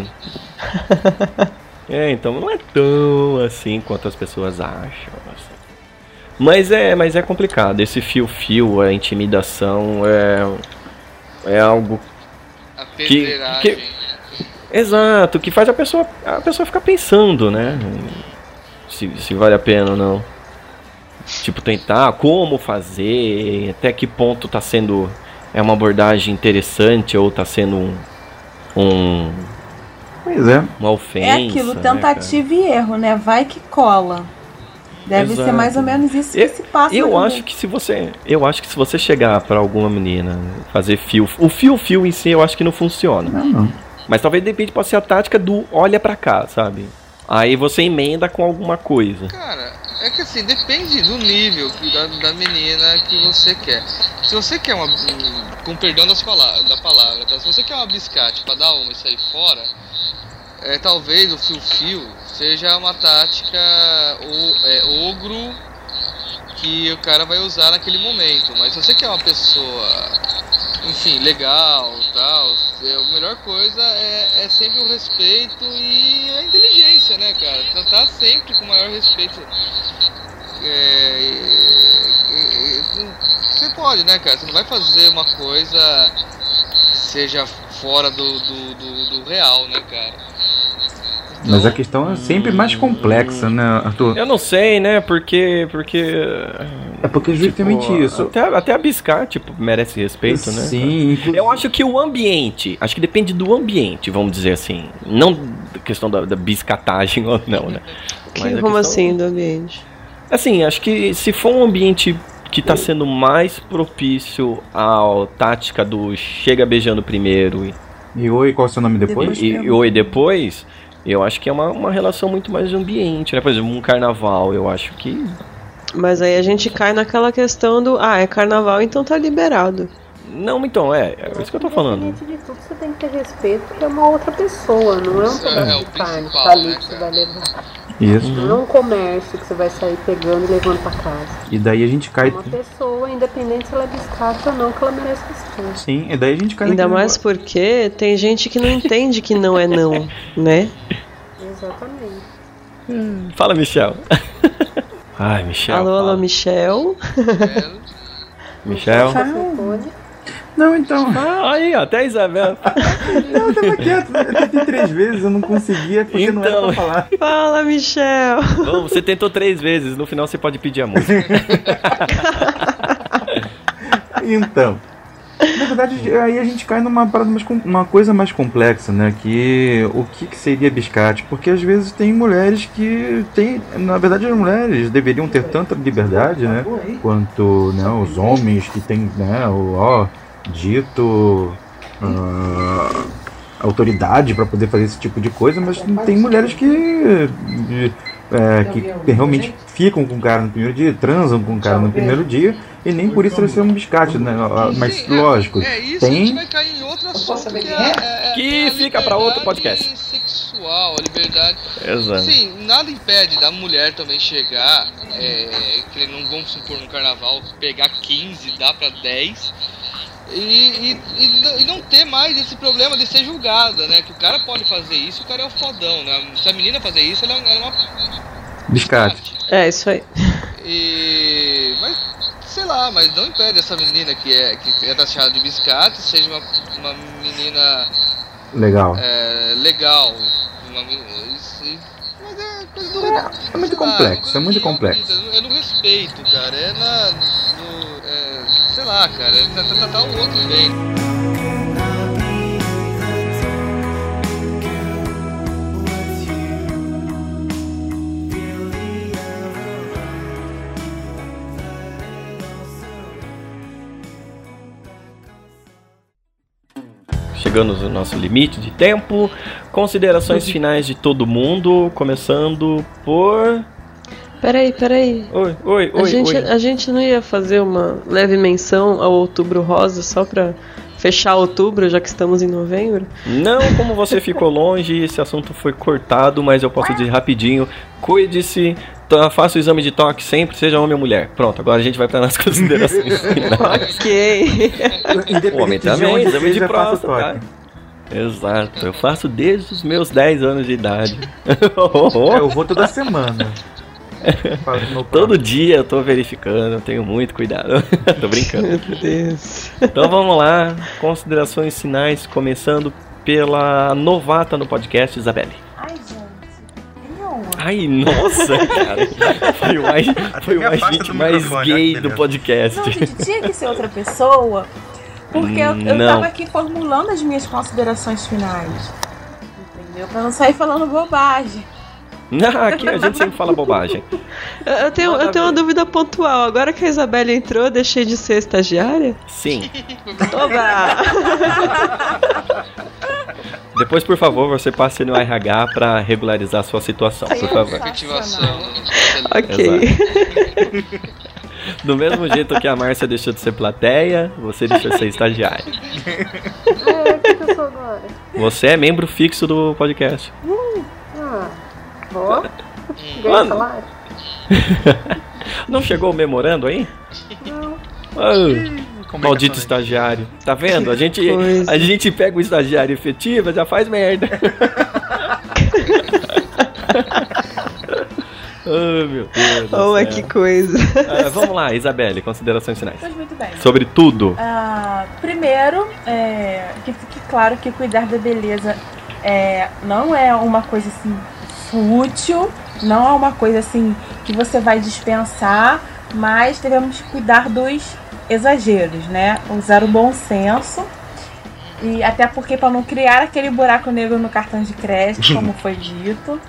É, então não é tão assim quanto as pessoas acham. assim. Mas é, mas é complicado. Esse fio-fio, a intimidação é, é algo A que- pedreiragem. que- exato, que faz a pessoa, a pessoa ficar pensando, né? Se, se vale a pena ou não. Tipo, tentar como fazer, até que ponto tá sendo é uma abordagem interessante ou tá sendo um, um Pois é. uma ofensa. É aquilo, né, tentativa e erro, né? Vai que cola. Deve Exato. ser mais ou menos isso que Eu- se passa. Eu no- acho que se você, eu acho que se você chegar pra alguma menina fazer fio, o fio fio em si eu acho que não funciona. Não, não. Mas talvez de repente possa ser a tática do olha pra cá, sabe? Aí você emenda com alguma coisa. Cara, é que assim, depende do nível que- da, da menina que você quer. Se você quer uma. um- Com perdão das palavras, da palavra, tá? Se você quer uma biscate pra dar uma e sair fora, é, talvez o fio-fio seja uma tática o, é, ogro que o cara vai usar naquele momento. Mas se você quer uma pessoa, enfim, legal tal, é, a melhor coisa é, é sempre o respeito e a inteligência, né, cara? Tratar sempre com o maior respeito. É, e- e- e- você pode, né, cara? Você não vai fazer uma coisa que seja fora do, do, do, do real, né, cara? Então, Mas a questão é sempre mais complexa, né, Arthur? Eu não sei, né? Porque porque É porque justamente tipo, isso. Até, até a biscar, tipo, merece respeito, né? Sim, inclusive. Eu acho que o ambiente, acho que depende do ambiente, vamos dizer assim. Não da questão da, da biscatagem ou não, né? Que- Mas a como questão- assim, do ambiente? Assim, acho que se for um ambiente que tá sendo mais propício à tática do chega beijando primeiro e, E oi, qual é o seu nome depois? Depois. e, e oi depois, eu acho que é uma, uma relação muito mais de ambiente, né? Por exemplo, um carnaval, eu acho que... Mas aí a gente cai naquela questão do, ah, é carnaval, então tá liberado. Não, então, é, é isso que eu tô falando. Independente de tudo, você tem que ter respeito porque é uma outra pessoa, não é um Isso é pedaço o de carne que principal, tá ali né, que você cara? vai levar. Isso. Não é um comércio que você vai sair pegando e levando pra casa. E daí a gente É cai. uma pessoa, independente se ela é biscate ou não, que ela merece respeito. Sim, e daí a gente cai Ainda naquele mais negócio. porque tem gente que não entende que não é não, né? Exatamente. Fala, Michel. Ai, Michel. alô, alô, fala. Michel. é, Michel. Você pode. Não, então. Ah, aí, ó, até a Isabela. Não, eu tava quieto. Eu tentei três vezes, eu não conseguia porque não era Então. pra falar. Fala, Michel. Bom, você tentou três vezes, no final você pode pedir a música. Então, na verdade, aí a gente cai numa parada mais, com- uma coisa mais complexa, né? Que o que, que seria biscate? Porque às vezes tem mulheres que têm, na verdade, as mulheres deveriam ter tanta liberdade, né? Quanto, né, os homens que têm, né, o ó, dito ah, autoridade para poder fazer esse tipo de coisa, mas tem mulheres que é, que realmente ficam com o cara no primeiro dia, transam com o cara no primeiro dia, e nem por isso eles são um biscate, né? Mas Sim, lógico, É, é isso, a gente tem. vai cair em outro assunto que é, é, é Que a fica pra outro liberdade podcast. sexual, a liberdade. Exato. Sim, nada impede da mulher também chegar, é, que não vamos supor no carnaval, pegar quinze, dá pra dez. E, e, e, não- e não ter mais esse problema de ser julgada, né? Que o cara pode fazer isso, o cara é um fodão, né? Se a menina fazer isso, ela é ela é uma Biscate. É, isso aí. E. Mas, sei lá, mas não impede essa menina que é, que é taxada de biscate, seja uma, uma menina Legal. é, legal. Uma, men- isso- mas é coisa do. É muito sei lá, complexo, coisa é muito que eu complexo. acredito, É no respeito, cara. É na. No, é, sei lá, cara. É tratar tratar o outro bem. Chegamos no nosso limite de tempo. Considerações finais de todo mundo, começando por... Peraí, peraí. Oi, oi, A oi, gente, oi. a gente não ia fazer uma leve menção ao Outubro Rosa só pra fechar outubro, já que estamos em novembro? Não, como você ficou longe, esse assunto foi cortado, mas eu posso dizer rapidinho. Cuide-se, to- faça o exame de toque sempre, seja homem ou mulher. Pronto, agora a gente vai para nas considerações finais. Ok. O homem também, exame de próstata, tá? Exato, eu faço desde os meus dez anos de idade. É, eu vou toda semana. Faço meu Todo próprio. dia eu tô verificando, eu tenho muito cuidado. Tô brincando. Meu Deus. Então vamos lá, considerações finais, começando pela novata no podcast, Isabelle. Ai, gente. Nenhuma. Ai, nossa, cara. Foi o mais, foi o me mais afasta gente do mais microfone, gay olha que do beleza. podcast. Não, gente, tinha que ser outra pessoa. Porque eu, eu Não. tava aqui formulando as minhas considerações finais. Entendeu? Pra não sair falando bobagem. Não, aqui a gente sempre fala bobagem. Eu, eu tenho, eu tenho uma dúvida pontual. Agora que a Isabelle entrou, eu deixei de ser estagiária? Sim. Oba! Depois, por favor, você passe no R H pra regularizar a sua situação, por favor. Efetivação. Ok. Do mesmo jeito que a Márcia deixou de ser plateia, você deixou de ser estagiária. É, o que, que eu sou agora? Você é membro fixo do podcast. Ah, ó. Ganha Mano. salário? Não chegou o memorando aí? Não. Ah, maldito estagiário. Tá vendo? A gente, coisa. a gente pega o estagiário efetivo e já faz merda. Oh, meu Deus. do Oh, céu. que coisa. Ah, vamos lá, Isabelle, considerações finais. Pois muito bem. Sobre tudo. Ah, primeiro, é, que fique claro que cuidar da beleza é, não é uma coisa assim fútil, não é uma coisa assim que você vai dispensar, mas devemos cuidar dos exageros, né? Usar o bom senso. E até porque para não criar aquele buraco negro no cartão de crédito, como foi dito.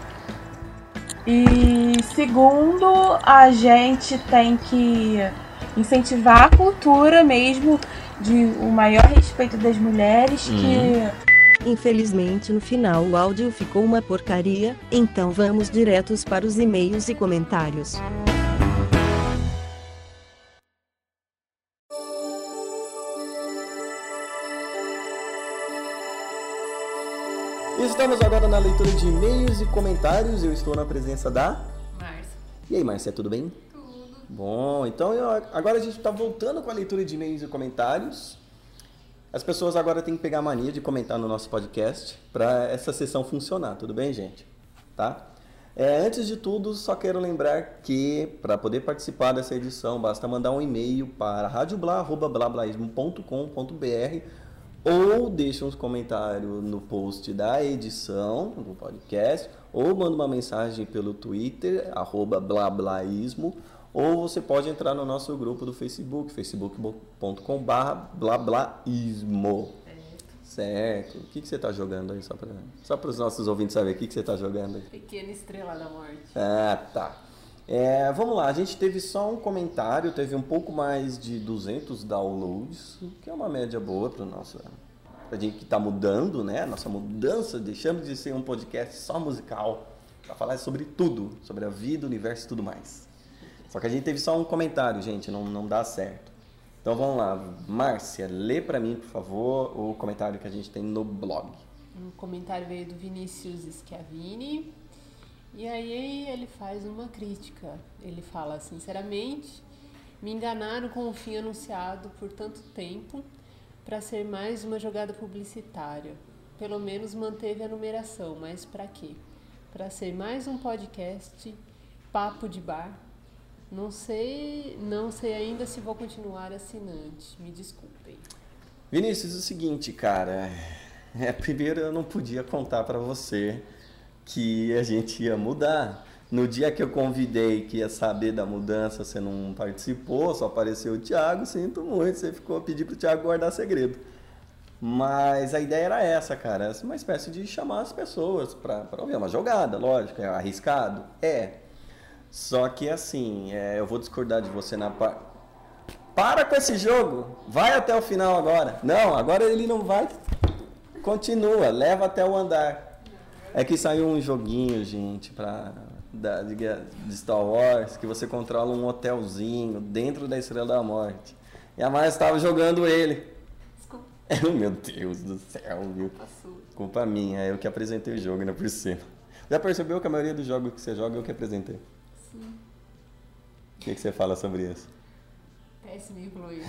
E segundo, a gente tem que incentivar a cultura mesmo de o maior respeito das mulheres, que Infelizmente no final o áudio ficou uma porcaria, então vamos diretos para os e-mails e comentários. Estamos agora na leitura de e-mails e comentários. Eu estou na presença da Márcia. E aí, Márcia, tudo bem? Tudo. Bom, então eu- agora a gente está voltando com a leitura de e-mails e comentários. As pessoas agora têm que pegar a mania de comentar no nosso podcast para essa sessão funcionar, tudo bem, gente? Tá? É, antes de tudo, só quero lembrar que para poder participar dessa edição, basta mandar um e-mail para radiobla arroba blablaismo ponto com ponto br ou deixa uns comentários no post da edição do podcast, ou manda uma mensagem pelo Twitter, arroba blablaismo, ou você pode entrar no nosso grupo do Facebook, facebook ponto com barra blablaísmo. Certo. O que, que você tá jogando aí, só para só para os nossos ouvintes saberem o que, que você tá jogando aí? Pequena Estrela da Morte. Ah, tá. É, vamos lá, a gente teve só um comentário, teve um pouco mais de duzentos downloads, que é uma média boa para nossa, pra gente que tá mudando, né? Nossa mudança, deixamos de ser um podcast só musical para falar sobre tudo, sobre a vida, o universo e tudo mais. Só que a gente teve só um comentário, gente, não, não dá certo. Então vamos lá, Márcia, lê pra mim, por favor, o comentário que a gente tem no blog. Um comentário veio do Vinícius Schiavini, e aí ele faz uma crítica. Ele fala, sinceramente, me enganaram com o fim anunciado por tanto tempo para ser mais uma jogada publicitária. Pelo menos manteve a numeração, mas pra quê? Para ser mais um podcast, papo de bar. Não sei, não sei ainda se vou continuar assinante. Me desculpem. Vinícius, é o seguinte, cara. É, primeiro eu não podia contar pra você que a gente ia mudar. No dia que eu convidei que ia saber da mudança, você não participou, só apareceu o Thiago, sinto muito, você ficou a pedir pro Thiago guardar segredo. Mas a ideia era essa, cara, uma espécie de chamar as pessoas pra, pra ouvir, uma jogada, lógico, é arriscado? É. Só que assim, é, eu vou discordar de você na parte. Para com esse jogo! Vai até o final agora! Não, agora ele não vai. Continua, leva até o andar. É que saiu um joguinho, gente, pra, da, de, de Star Wars, que você controla um hotelzinho dentro da Estrela da Morte. E a Márcia estava jogando ele. Desculpa. Meu Deus do céu, viu? Passou. Culpa minha, é eu que apresentei o jogo, ainda por cima. Já percebeu que a maioria dos jogos que você joga é eu que apresentei? Sim. O que, que você fala sobre isso? Péssimo influência.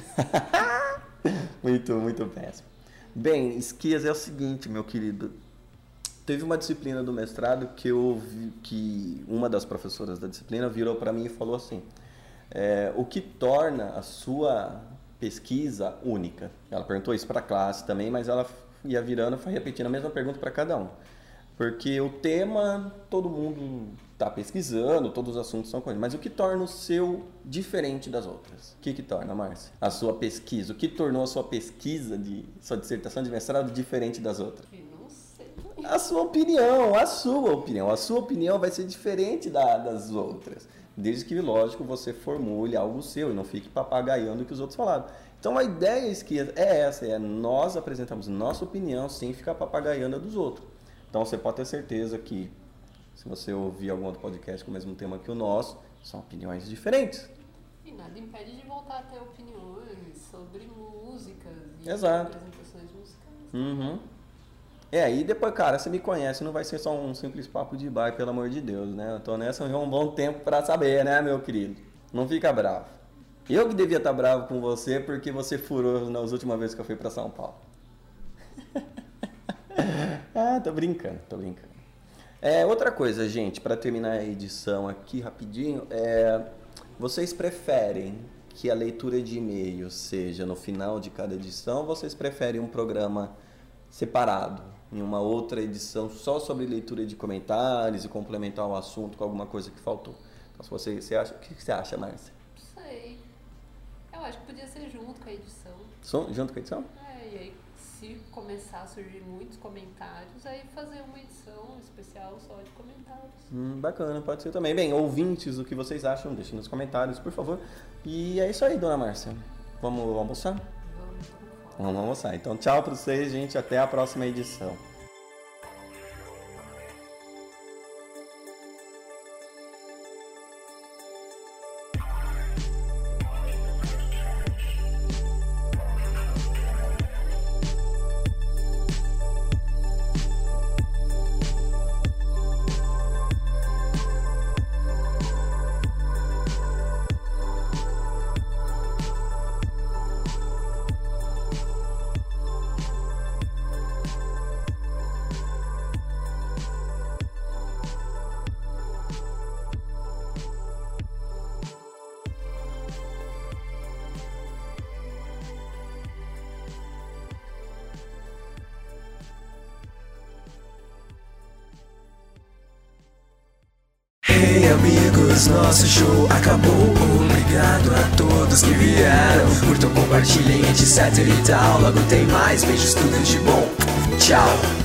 Muito, muito péssimo. Bem, Esquias, é o seguinte, meu querido. Teve uma disciplina do mestrado que eu vi, que uma das professoras da disciplina virou para mim e falou assim: é, o que torna a sua pesquisa única? Ela perguntou isso para a classe também, mas ela ia virando e foi repetindo a mesma pergunta para cada um. Porque o tema, todo mundo está pesquisando, todos os assuntos são coisas. Mas o que torna o seu diferente das outras? O que que torna, Márcia? A sua pesquisa. O que tornou a sua pesquisa, de sua dissertação de mestrado, diferente das outras? Eu não sei. A sua opinião, a sua opinião. A sua opinião vai ser diferente da, das outras. Desde que, lógico, você formule algo seu e não fique papagaiando o que os outros falaram. Então a ideia esquerda é essa, é nós apresentamos nossa opinião sem ficar papagaiando a dos outros. Então você pode ter certeza que, se você ouvir algum outro podcast com o mesmo tema que o nosso, são opiniões diferentes. E nada impede de voltar a ter opiniões sobre músicas e Exato. apresentações musicais. Uhum. É, e depois, cara, você me conhece, não vai ser só um simples papo de bar, pelo amor de Deus, né? Eu tô nessa há um bom tempo pra saber, né, meu querido? Não fica bravo. Eu que devia estar bravo com você porque você furou nas últimas vezes que eu fui pra São Paulo. Ah, tô brincando, tô brincando. É, outra coisa, gente, para terminar a edição aqui rapidinho, é, vocês preferem que a leitura de e-mails seja no final de cada edição, ou vocês preferem um programa separado, em uma outra edição só sobre leitura de comentários e complementar o assunto com alguma coisa que faltou? Então, se você, você acha, o que você acha, Márcia? Não sei. Eu acho que podia ser junto com a edição. Som, junto com a edição? É, e aí se começar a surgir muitos comentários, aí fazer uma edição especial só de comentários. Hum, bacana, pode ser também. Bem, ouvintes, o que vocês acham, deixem nos comentários, por favor. E é isso aí, dona Márcia. Vamos almoçar? Vamos, vamos falar. Vamos almoçar. Então, tchau para vocês, gente. Até a próxima edição. amigos, nosso show acabou. Obrigado a todos que vieram. Curtam, compartilhem, etc e tal. Logo tem mais, beijos, tudo de bom. Tchau.